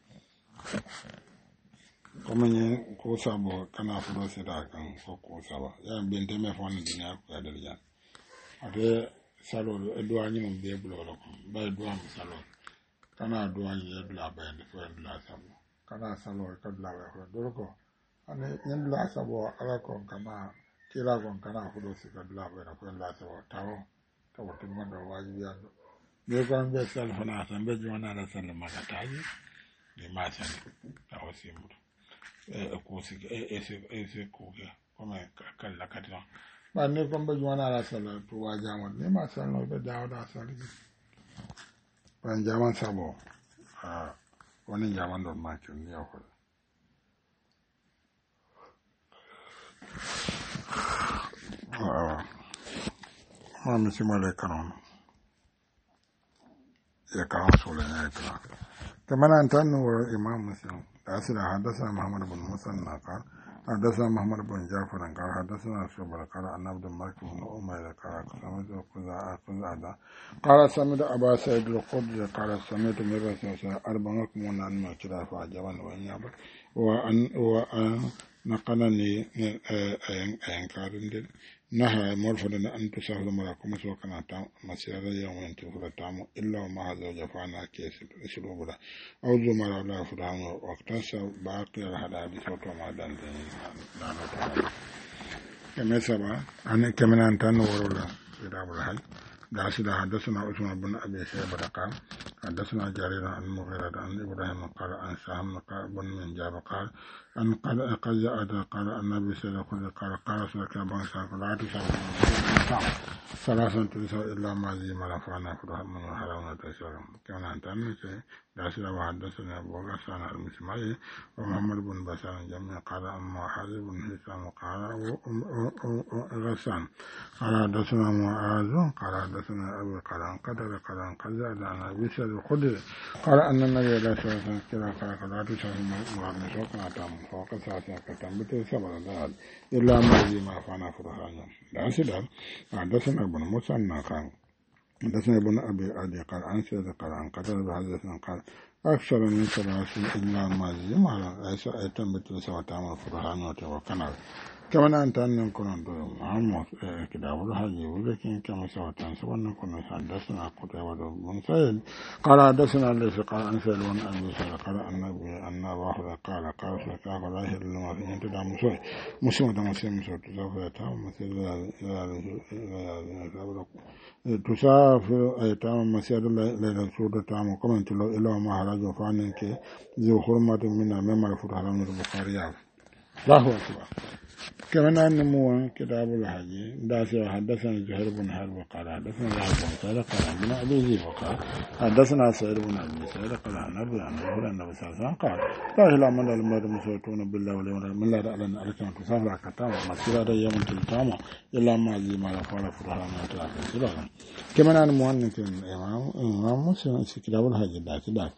komenye ko sabo kana fudo sida kan ko ko saba ya bente me fon dinya ko ya daljan ade salo edwa ni mo be bulo lo ko ba edwa mo salo kana edwa ni edla ba en fo edla sabo kana salo ka edla ba ko do ko ane edla sabo ala ko kama kila ko kana fudo sida edla ba ko edla sabo tawo tawo timma do wajibi ya me ko ambe sal fona sambe jona la sal makataji ni ma sal tawo simu kusi ese ese kuke kuma kalla kadra ba ne kon ba jwana la sala to wa jama ne ma sala no be dawo da sala ban jama sabo ah woni jama do ma kin ya ko ah ma mi si male kanon ya ka sole ne ka kamana antanu imam muslim أسرع حدثنا محمد بن مسنى قال حدثنا محمد بن جعفر قال حدثنا شعبة قال عن عبد الملك بن أمير قال سمعت قزعة قزعة قال سمعت أبا سعيد الخدري قال سمعت من رسول الله أربعكم من أن كلا فعجبا وإن يابا وأن وأن نقلني أنكارن نهى مرفضنا أن تسافر مراكم سوكنا تام مسيرة يوم ينتفر تام إلا وما هذا جفانا كيس سلوب لا أو زمرا لا فرام وقتاس باقي الحداد صوت ما دان كما سبا أنا كمان أنتن ورولا كتاب الحج داسنا حدثنا عثمان بن أبي شيبة قال حدثنا جرير عن المغيرة عن إبراهيم قال عن سهم بن من جاب قال أن قد قد قال النبي صلى الله عليه وسلم قال قال سلك بن سلك لا تسافر ثلاثة تنسى إلا ما زي ما فانا فرح من الحرام تسافر كان أنتن داسنا وحدثنا أبو غسان المسمعي ومحمد بن بشار جميع قال أما حازم بن هشام قال غسان قال حدثنا معاذ قال حدثنا أبي قال عن قدر قال عن قدر عن أبي سعيد الخدري قال أن النبي لا شرط كذا قال لا تسافر مراد سوكنا تام فوق ساعة كتام بتسافر ذهب إلا ما زي ما فانا فرح داسنا حدثنا ابن موسى قال حدثنا ابن أبي عدي قال عن سيد قال عن قتل بحدثنا قال أكثر من ثلاث إلا ما زيم على عيسى أيتم بتلسى وتعمل فرحان وكنال كما أنت أن نكون محمد كتاب الحج ولكن كما سوى سوى نكون حدثنا قتيبة بن سعيد قال حدثنا ليس قال عن سعيد بن أبي سعيد قال النبي أن واحد قال قال فكاف لا يهل لما في أنت دام مسوي مسلم مسلم مسوي تسافر يتام مسير تسافر أيتام مسير ليلة سودة تام كما أنت لو إلا ما هرج فانك ذو حرمة من مما يفوت حرام البخاري الله أكبر كمان أنمو كتاب الحج داسي حدثنا زهير بن حرب قال حدثنا زهير بن سعيد قال بن أبي ذئب قال حدثنا سعيد بن أبي سعيد قال عن أبي عن أبي النبي صلى الله عليه وسلم قال لا إله من المرء مسوتون بالله واليوم من لا أعلن أركان تسافر كتام مسيرة يوم تلتام إلا ما زي ما قال فرحان وتعالى كمان أنمو أن الإمام إمام مسلم كتاب الحج داسي داسي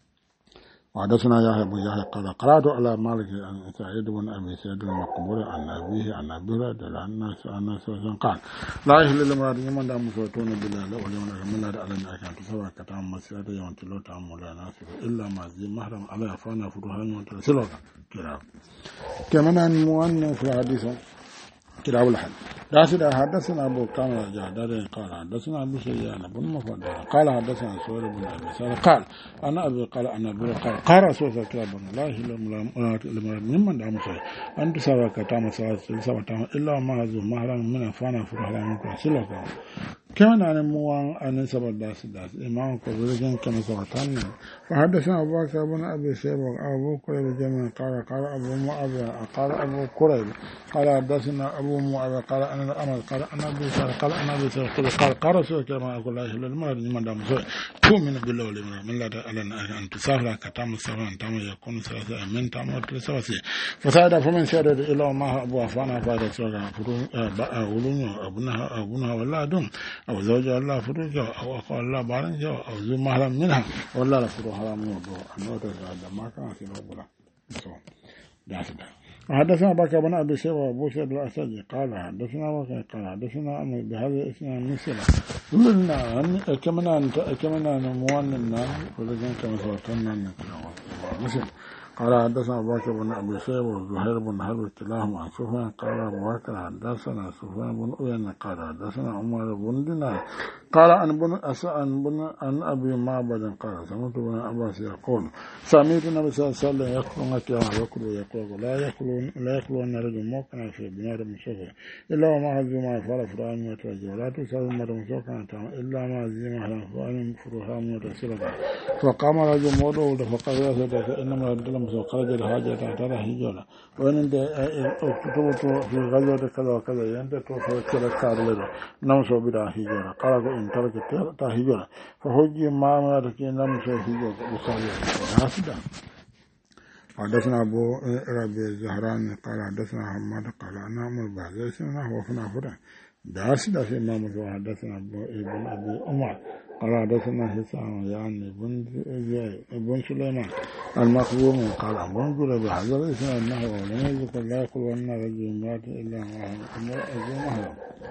وحدثنا يحيى بن يحيى قال قرأت على مالك عن سعيد بن أبي سعيد المقبول عن أبيه عن أبي هريرة عن الناس قال لا يحل للمرأة يمن دام مسوتون بالله واليوم من لا أعلن أركان تسافر كتام مسيرة يوم تلو تعمل ناصر إلا ما زي محرم على فانا فرحان وتلسلوك كلام كمان أن مؤمن في حديث كتاب الحج داسنا حدثنا أبو كامل الجعدري قال حدثنا أبو سيان بن مفضل قال حدثنا سهيل بن أبي سعيد قال أنا أبي قال أنا أبي قال قال رسول الله صلى الله عليه وسلم ممن دام مسوي أنت سوى كتام سوى تام إلا ما هذا محرم من فانا فرحان وتلسلوك كمان أنا موان أنا سبب داس داس إمام كبير كما سوتان فحدثنا أبو بكر بن أبي شيبة أبو كريب جميع قال قال أبو معاوية قال أبو كريب قال حدثنا أبو معاوية قال أنا الأمر قال أنا أبي سعيد قال أنا أبي سعيد قال قال رسول كما أقول لا إله إلا الله من دام مسوي تؤمن بالله واليوم من لا أعلن أن تسافر كتام سفر تام يكون سفر من تام تسافر فسعد فمن سعد إلى ما أبو أفانا فايدة سوى فرون أولون أبونا أبونا ولا دم أو زوج الله فروجه أو أخو الله بارنجه أو ذو محرم منها ولا لا فرو حرام يوضو أنه تسعد ما كان سنو بلا داسدا حدثنا بكر بن أبي شيبة وأبو سعيد الأسدي قال حدثنا وكان قال حدثنا أمر بهذا الإسناد مثله قلنا كمنا كمنا نمواننا ولكن كما سوتنا مسلم قال حدثنا أبو بكر بن أبي شيبة وزهير بن حرب كلاهما عن سفيان قال أبو بكر حدثنا سفيان بن عيينة قال حدثنا عمر بن دينار قال عن بن أسعد بن عن أبي معبد قال سمعت بن عباس يقول سمعت النبي صلى الله عليه وسلم يقول كما يقول يقول لا يقول لا يقول أن رجل موقنا في بنار مسوكا إلا وما هزم ما فعل فرعون وترجع ولا تسأل مر مسوكا إلا ما هزم ما فعل فرعون وتسلك فقام رجل موضوع فقال يا إنما خرج الحاجة ترى هجرة وإن تكتبت في غزوة كذا وكذا ينتهي في كذا كارلر نمسو بلا هجرة قال إن ترك هجرة فهجي ما مرك نمسو هجرة بصالح هاسدا حدثنا أبو ربي الزهران قال حدثنا حماد قال أنا أمر بعد سنة وفنا فرع داسدا في إمام حدثنا أبو ابن أبي عمر قال حدثنا هشام يعني بن بن سليمان المخزومي قال بن جريج بهذا الاسناد انه لم يذكر لا يقول ان رجل مات الا مع ابو محرم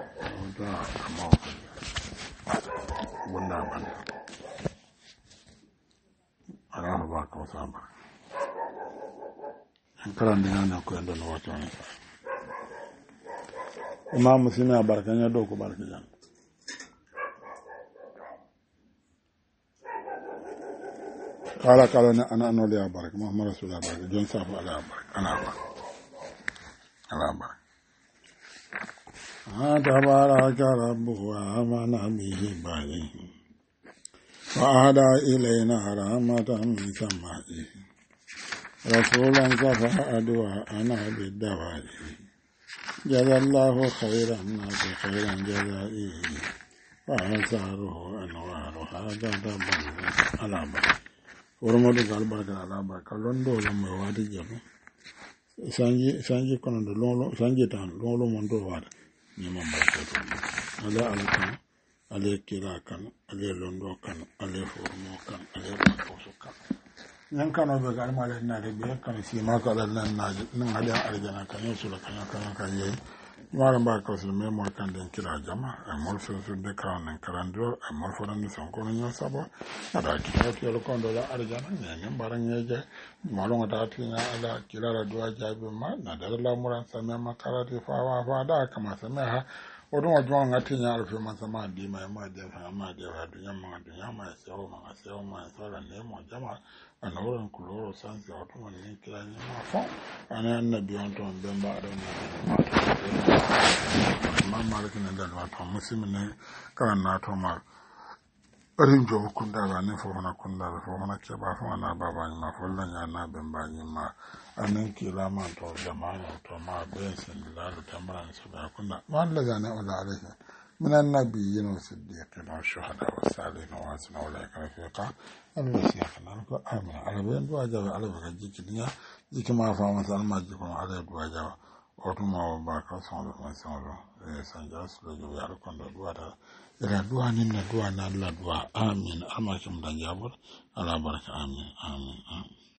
بنا من راه باك وصابر karandi nana ko ndo no wato ne imam muslim ya barkanya do ko barkijan kala kala na ana no le barak muhammad rasulullah barak jon safu ala barak ana ba ala barak تبارك ربه وآمنا به بعده وأهدى إلينا رحمة من سمائه رسولا كفى أدواءنا بالدواء جزى الله خيرا الناس خيرا جزائه وآثاره أنوارها تتبلغ على بركة ورمضي قال بركة على بركة لندو لما وادي جبه سانجي سانجي كنون لونلو سانجي تان لونلو مندو وادي ñimam barketo ala ala kan ale kira kan ale londo kan ale formo kan ale bakoso kan ñan kano be gar male na de be kan si ma ko ala nan na nan ala arjana kan yesu la kan kan kan ye mara ba ko so me mo kan den kira jama e mol so so de kan nan karandro e mol fo nan son ko ño sabo ada kira ti lo kon do la arjana ñen mbaran ñeje malo ngata ti na ala kira la do jabe ma na da la muran sa me makarati fa wa fa da kama sa me ha odun odun ngati nya alfe man sa ma di ma ma de fa ma de fa du nyama du nyama se o ma se o ma so la ne mo jama ana oran kuloro san se oto man ni kira ni ma fo ana annabi on ton be ba do ma ma ma kin da wa to muslim ne kan na to ma rin jo kunda ba ne fo na kunda fo na ke ba fo na ba ba ni ma fo la nya na be ba ni ma anan kila ma to jama'a to ma be sin da ta mara su da kunda wanda zane wala alaihi من النبيين والصديقين والشهداء والصالحين وحسن أولئك رفيقا المسيحنا نقول آمين على بين دواجه على بك جيك الدنيا جيك ما فهم مثلا ما جيكم على دواجه وطمع وباكا صنع ما صنع سنجاس لجو يعرفون دواجه إلى دوا نين دوا نال دوا آمين أما كم دنجابر على بركة آمين آمين آمين